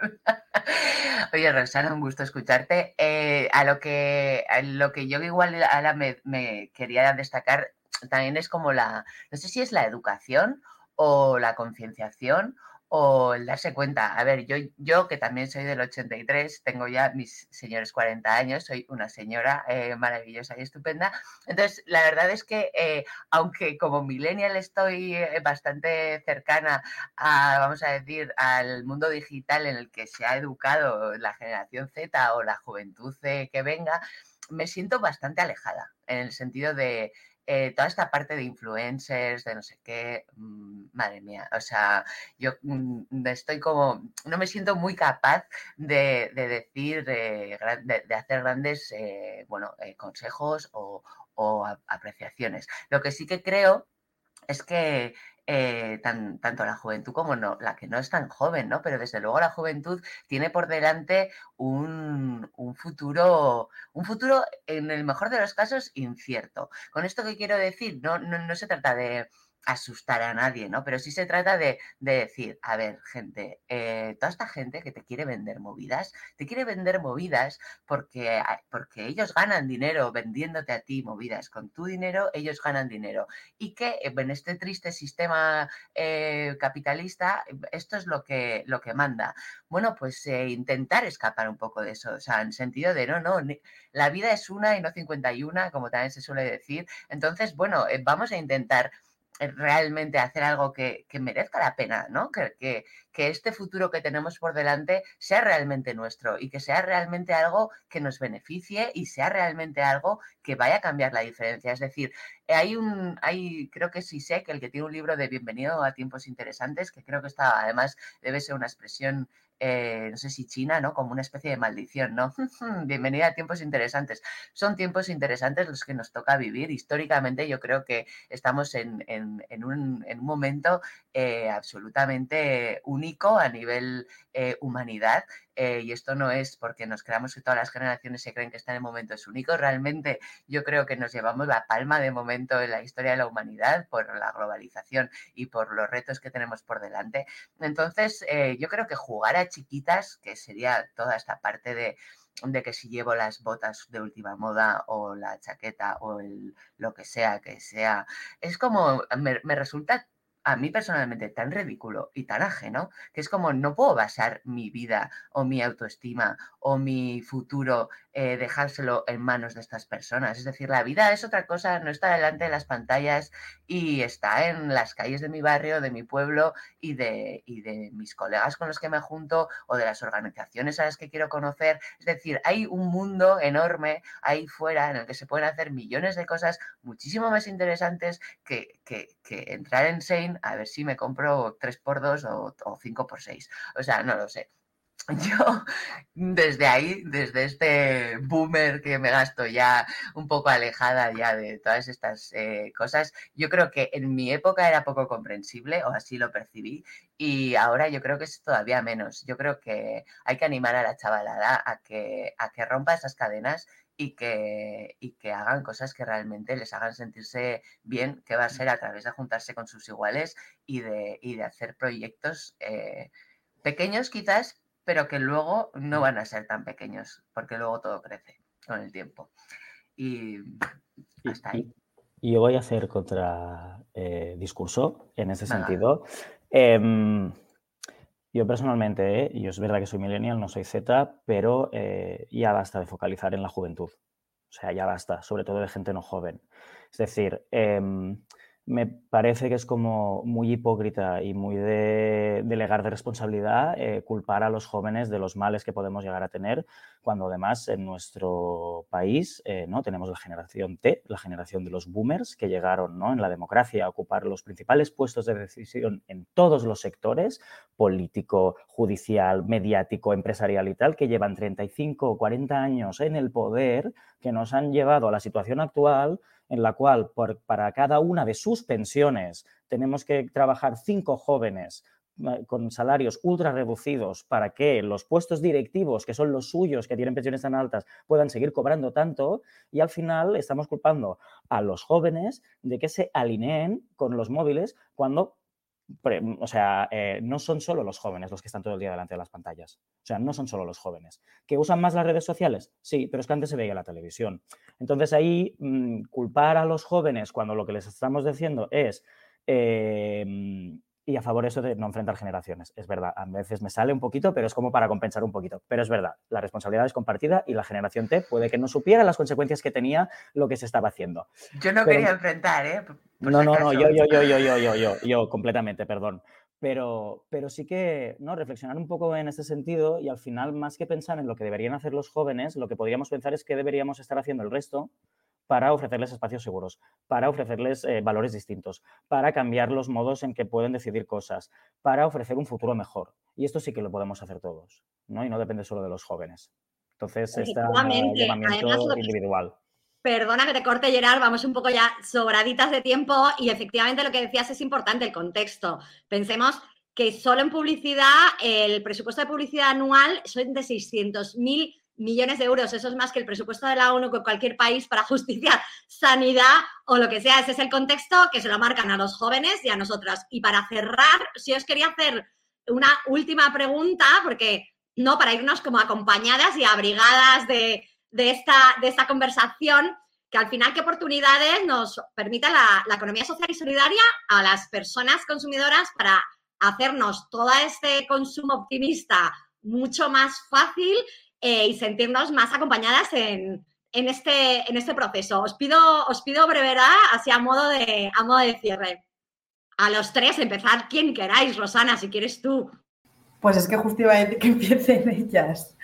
Oye, Rosana, un gusto escucharte. A lo que yo igual ahora me quería destacar también es como no sé si es la educación o la concienciación o el darse cuenta. A ver, yo que también soy del 83, tengo ya mis señores 40 años, soy una señora maravillosa y estupenda. Entonces, la verdad es que aunque como millennial estoy bastante cercana vamos a decir, al mundo digital en el que se ha educado la generación Z o la juventud que venga, me siento bastante alejada en el sentido de toda esta parte de influencers, de no sé qué, madre mía, o sea, yo estoy como, no me siento muy capaz de decir, de hacer grandes, consejos o apreciaciones. Lo que sí que creo es que tanto la juventud como la que no es tan joven, ¿no? Pero desde luego la juventud tiene por delante un futuro en el mejor de los casos incierto. ¿Con esto qué quiero decir? No se trata de asustar a nadie, ¿no? Pero sí se trata de decir, a ver, gente, toda esta gente que te quiere vender movidas porque ellos ganan dinero vendiéndote a ti movidas. Con tu dinero, ellos ganan dinero. Y que en este triste sistema capitalista, esto es lo que manda. Bueno, pues intentar escapar un poco de eso, o sea, en sentido de la vida es una y no 51, como también se suele decir. Entonces, bueno, vamos a intentar realmente hacer algo que merezca la pena, ¿no? Que que este futuro que tenemos por delante sea realmente nuestro y que sea realmente algo que nos beneficie y sea realmente algo que vaya a cambiar la diferencia. Es decir, creo que sí sé que el que tiene un libro de Bienvenido a tiempos interesantes, que creo que está, además, debe ser una expresión, no sé si china, ¿no? Como una especie de maldición, ¿no? Bienvenida a tiempos interesantes. Son tiempos interesantes los que nos toca vivir. Históricamente yo creo que estamos en un momento absolutamente único a nivel humanidad. Y esto no es porque nos creamos que todas las generaciones se creen que están en momentos únicos. Realmente yo creo que nos llevamos la palma de momento en la historia de la humanidad por la globalización y por los retos que tenemos por delante. Entonces, yo creo que jugar a chiquitas, que sería toda esta parte de que si llevo las botas de última moda o la chaqueta o lo que sea, es como, me resulta a mí personalmente tan ridículo y tan ajeno, que es como no puedo basar mi vida o mi autoestima o mi futuro, dejárselo en manos de estas personas. Es decir, la vida es otra cosa, no está delante de las pantallas y está en las calles de mi barrio, de mi pueblo y de mis colegas con los que me junto o de las organizaciones a las que quiero conocer. Es decir, hay un mundo enorme ahí fuera en el que se pueden hacer millones de cosas muchísimo más interesantes que entrar en Shein a ver si me compro 3x2 o 5x6. O sea, no lo sé. Yo, desde ahí, desde este boomer que me gasto ya un poco alejada ya de todas estas cosas, yo creo que en mi época era poco comprensible, o así lo percibí, y ahora yo creo que es todavía menos. Yo creo que hay que animar a la chavalada a que rompa esas cadenas y que hagan cosas que realmente les hagan sentirse bien, que va a ser a través de juntarse con sus iguales y de hacer proyectos pequeños quizás, pero que luego no van a ser tan pequeños, porque luego todo crece con el tiempo. Y hasta ahí. Y yo voy a hacer discurso en ese sentido. Yo personalmente, yo es verdad que soy millennial, no soy Z, pero ya basta de focalizar en la juventud. O sea, ya basta, sobre todo de gente no joven. Es decir, me parece que es como muy hipócrita y muy de delegar de responsabilidad culpar a los jóvenes de los males que podemos llegar a tener, cuando además en nuestro país ¿no? tenemos la generación T, la generación de los boomers, que llegaron ¿no? en la democracia a ocupar los principales puestos de decisión en todos los sectores, político, judicial, mediático, empresarial y tal, que llevan 35 o 40 años en el poder, que nos han llevado a la situación actual en la cual para cada una de sus pensiones tenemos que trabajar 5 jóvenes con salarios ultra reducidos para que los puestos directivos, que son los suyos, que tienen pensiones tan altas, puedan seguir cobrando tanto, y al final estamos culpando a los jóvenes de que se alineen con los móviles cuando... O sea, no son solo los jóvenes los que están todo el día delante de las pantallas. O sea, no son solo los jóvenes. ¿Que usan más las redes sociales? Sí, pero es que antes se veía la televisión. Entonces ahí culpar a los jóvenes cuando lo que les estamos diciendo es... y a favor de eso de no enfrentar generaciones. Es verdad, a veces me sale un poquito, pero es como para compensar un poquito. Pero es verdad, la responsabilidad es compartida y la generación T puede que no supiera las consecuencias que tenía lo que se estaba haciendo. Yo no quería enfrentar, ¿eh? No, yo, completamente, perdón. Pero sí que ¿no? reflexionar un poco en este sentido y al final, más que pensar en lo que deberían hacer los jóvenes, lo que podríamos pensar es qué deberíamos estar haciendo el resto para ofrecerles espacios seguros, para ofrecerles valores distintos, para cambiar los modos en que pueden decidir cosas, para ofrecer un futuro mejor. Y esto sí que lo podemos hacer todos, ¿no? Y no depende solo de los jóvenes. Entonces, este llamamiento individual. Perdona que te corte, Gerard, vamos un poco ya sobraditas de tiempo y efectivamente lo que decías es importante, el contexto. Pensemos que solo en publicidad, el presupuesto de publicidad anual son de 600.000 millones de euros. Eso es más que el presupuesto de la ONU con cualquier país para justicia, sanidad o lo que sea. Ese es el contexto que se lo marcan a los jóvenes y a nosotras. Y para cerrar, si os quería hacer una última pregunta, porque no, para irnos como acompañadas y abrigadas de esta conversación, que al final qué oportunidades nos permite la economía social y solidaria a las personas consumidoras para hacernos todo este consumo optimista mucho más fácil y sentirnos más acompañadas en este proceso. Os pido brevedad, así a modo de cierre. A los tres, empezad quien queráis. Rosana, si quieres tú. Pues es que justamente que empiecen ellas.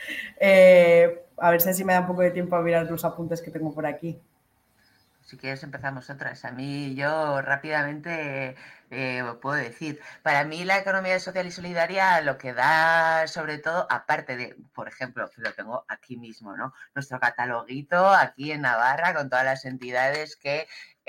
A ver si así me da un poco de tiempo a mirar los apuntes que tengo por aquí. Si quieres empezamos otras. A mí, yo rápidamente puedo decir, para mí la economía social y solidaria lo que da sobre todo, aparte de, por ejemplo, que lo tengo aquí mismo, ¿no? Nuestro cataloguito aquí en Navarra con todas las entidades que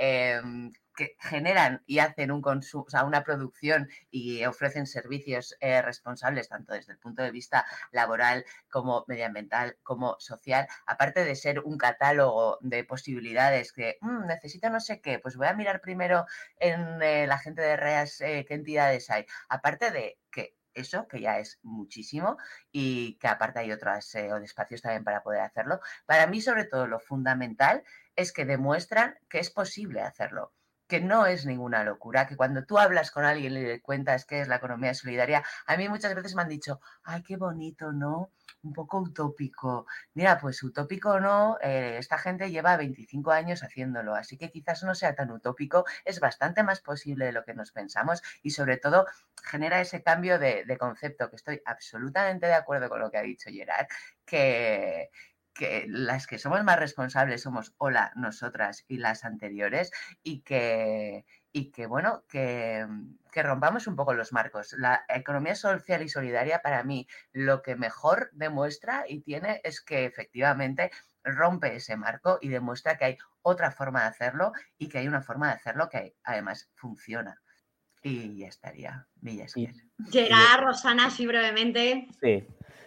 generan y hacen un consumo, o sea, una producción y ofrecen servicios responsables tanto desde el punto de vista laboral como medioambiental como social, aparte de ser un catálogo de posibilidades que necesito no sé qué, pues voy a mirar primero en la gente de REAS qué entidades hay, aparte de que eso, que ya es muchísimo y que aparte hay otros espacios también para poder hacerlo. Para mí, sobre todo, lo fundamental es que demuestran que es posible hacerlo, que no es ninguna locura, que cuando tú hablas con alguien y le cuentas qué es la economía solidaria, a mí muchas veces me han dicho, ay, qué bonito, ¿no? Un poco utópico. Mira, pues utópico no, esta gente lleva 25 años haciéndolo, así que quizás no sea tan utópico, es bastante más posible de lo que nos pensamos y sobre todo genera ese cambio de concepto, que estoy absolutamente de acuerdo con lo que ha dicho Gerard, que las que somos más responsables somos nosotras y las anteriores y que bueno, que rompamos un poco los marcos. La economía social y solidaria para mí lo que mejor demuestra y tiene es que efectivamente rompe ese marco y demuestra que hay otra forma de hacerlo y que hay una forma de hacerlo que además funciona. Y ya estaría. Gerard, Rosana, así brevemente. Sí.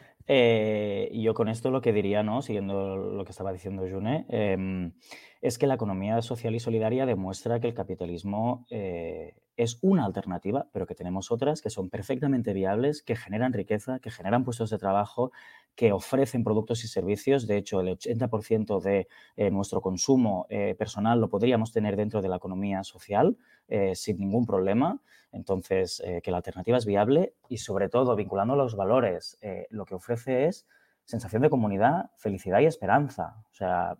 Y yo con esto lo que diría, ¿no? Siguiendo lo que estaba diciendo June, es que la economía social y solidaria demuestra que el capitalismo es una alternativa, pero que tenemos otras que son perfectamente viables, que generan riqueza, que generan puestos de trabajo, que ofrecen productos y servicios. De hecho, el 80% de nuestro consumo personal lo podríamos tener dentro de la economía social sin ningún problema. Entonces, que la alternativa es viable y, sobre todo, vinculando los valores, lo que ofrece es sensación de comunidad, felicidad y esperanza. O sea,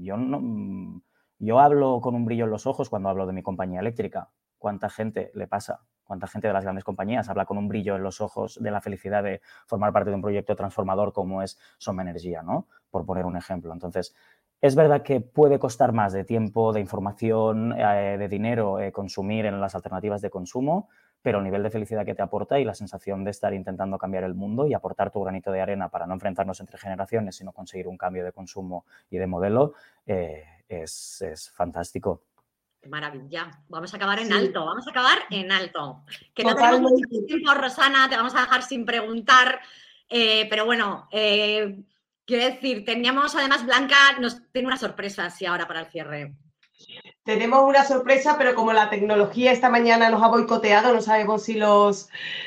yo hablo con un brillo en los ojos cuando hablo de mi compañía eléctrica. ¿Cuánta gente le pasa? ¿Cuánta gente de las grandes compañías habla con un brillo en los ojos de la felicidad de formar parte de un proyecto transformador como es Som Energia, ¿no? Por poner un ejemplo. Entonces, es verdad que puede costar más de tiempo, de información, de dinero consumir en las alternativas de consumo, pero el nivel de felicidad que te aporta y la sensación de estar intentando cambiar el mundo y aportar tu granito de arena para no enfrentarnos entre generaciones, sino conseguir un cambio de consumo y de modelo, es fantástico. Qué maravilla. Vamos a acabar en alto, vamos a acabar en alto. Que no Totalmente. tenemos mucho tiempo, Rosana, te vamos a dejar sin preguntar, pero bueno, quiero decir, teníamos además, Blanca nos tiene una sorpresa así ahora para el cierre. Tenemos una sorpresa, pero como la tecnología esta mañana nos ha boicoteado, no sabemos si las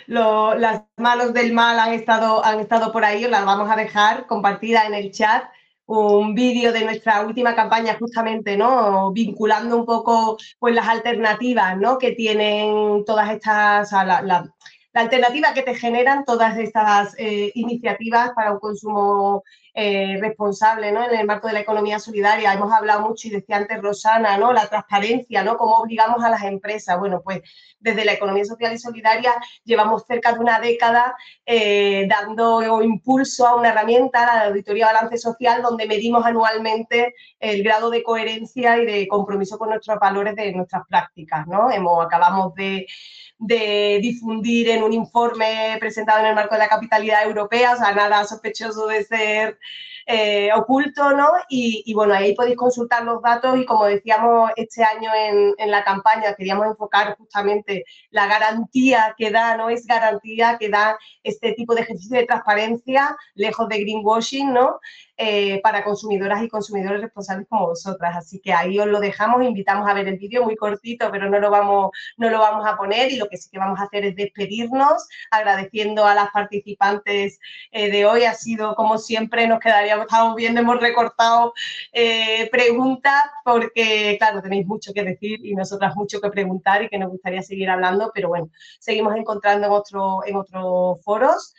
manos del mal han estado por ahí, os las vamos a dejar compartida en el chat. Un vídeo de nuestra última campaña justamente, ¿no? Vinculando un poco pues las alternativas, ¿no? Que tienen todas estas, la alternativa que te generan todas estas iniciativas para un consumo responsable, ¿no? En el marco de la economía solidaria. Hemos hablado mucho y decía antes Rosana, ¿no? La transparencia, ¿no? Cómo obligamos a las empresas. Bueno, pues desde la economía social y solidaria llevamos cerca de una década dando impulso a una herramienta, la auditoría balance social, donde medimos anualmente el grado de coherencia y de compromiso con nuestros valores de nuestras prácticas, ¿no? Acabamos de difundir en un informe presentado en el marco de la capitalidad europea, o sea, nada sospechoso de ser oculto, ¿no? Y bueno, ahí podéis consultar los datos y como decíamos este año en la campaña, queríamos enfocar justamente la garantía que da, no es garantía que da este tipo de ejercicio de transparencia, lejos de greenwashing, ¿no? Para consumidoras y consumidores responsables como vosotras. Así que ahí os lo dejamos, invitamos a ver el vídeo, muy cortito, pero no lo vamos a poner y lo que sí que vamos a hacer es despedirnos, agradeciendo a las participantes de hoy. Ha sido, como siempre, estamos viendo, hemos recortado preguntas porque, claro, tenéis mucho que decir y nosotras mucho que preguntar y que nos gustaría seguir hablando, pero bueno, seguimos encontrando en otros foros.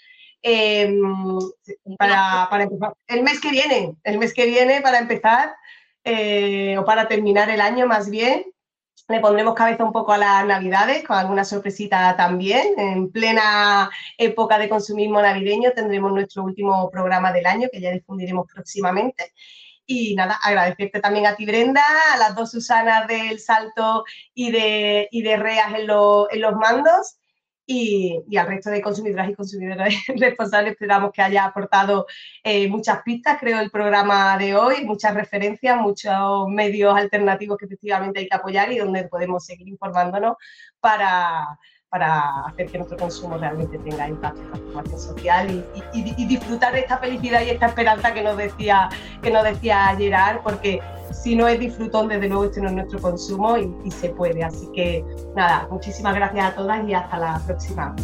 Para empezar, el mes que viene para empezar o para terminar el año más bien, Le pondremos cabeza un poco a las Navidades, con alguna sorpresita también. En plena época de consumismo navideño tendremos nuestro último programa del año, que ya difundiremos próximamente. Y nada, agradecerte también a ti, Brenda, a las dos Susanas del Salto y de Reas en los mandos. Y al resto de consumidoras y consumidores responsables esperamos que haya aportado muchas pistas, creo, el programa de hoy, muchas referencias, muchos medios alternativos que efectivamente hay que apoyar y donde podemos seguir informándonos para hacer que nuestro consumo realmente tenga impacto en la transformación social y disfrutar de esta felicidad y esta esperanza que nos decía Gerard, porque si no es disfrutón, desde luego este no es nuestro consumo y se puede. Así que nada, muchísimas gracias a todas y hasta la próxima.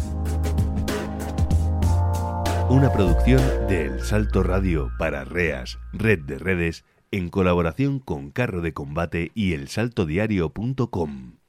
Una producción de El Salto Radio para REAS, Red de Redes, en colaboración con Carro de Combate y elsaltodiario.com.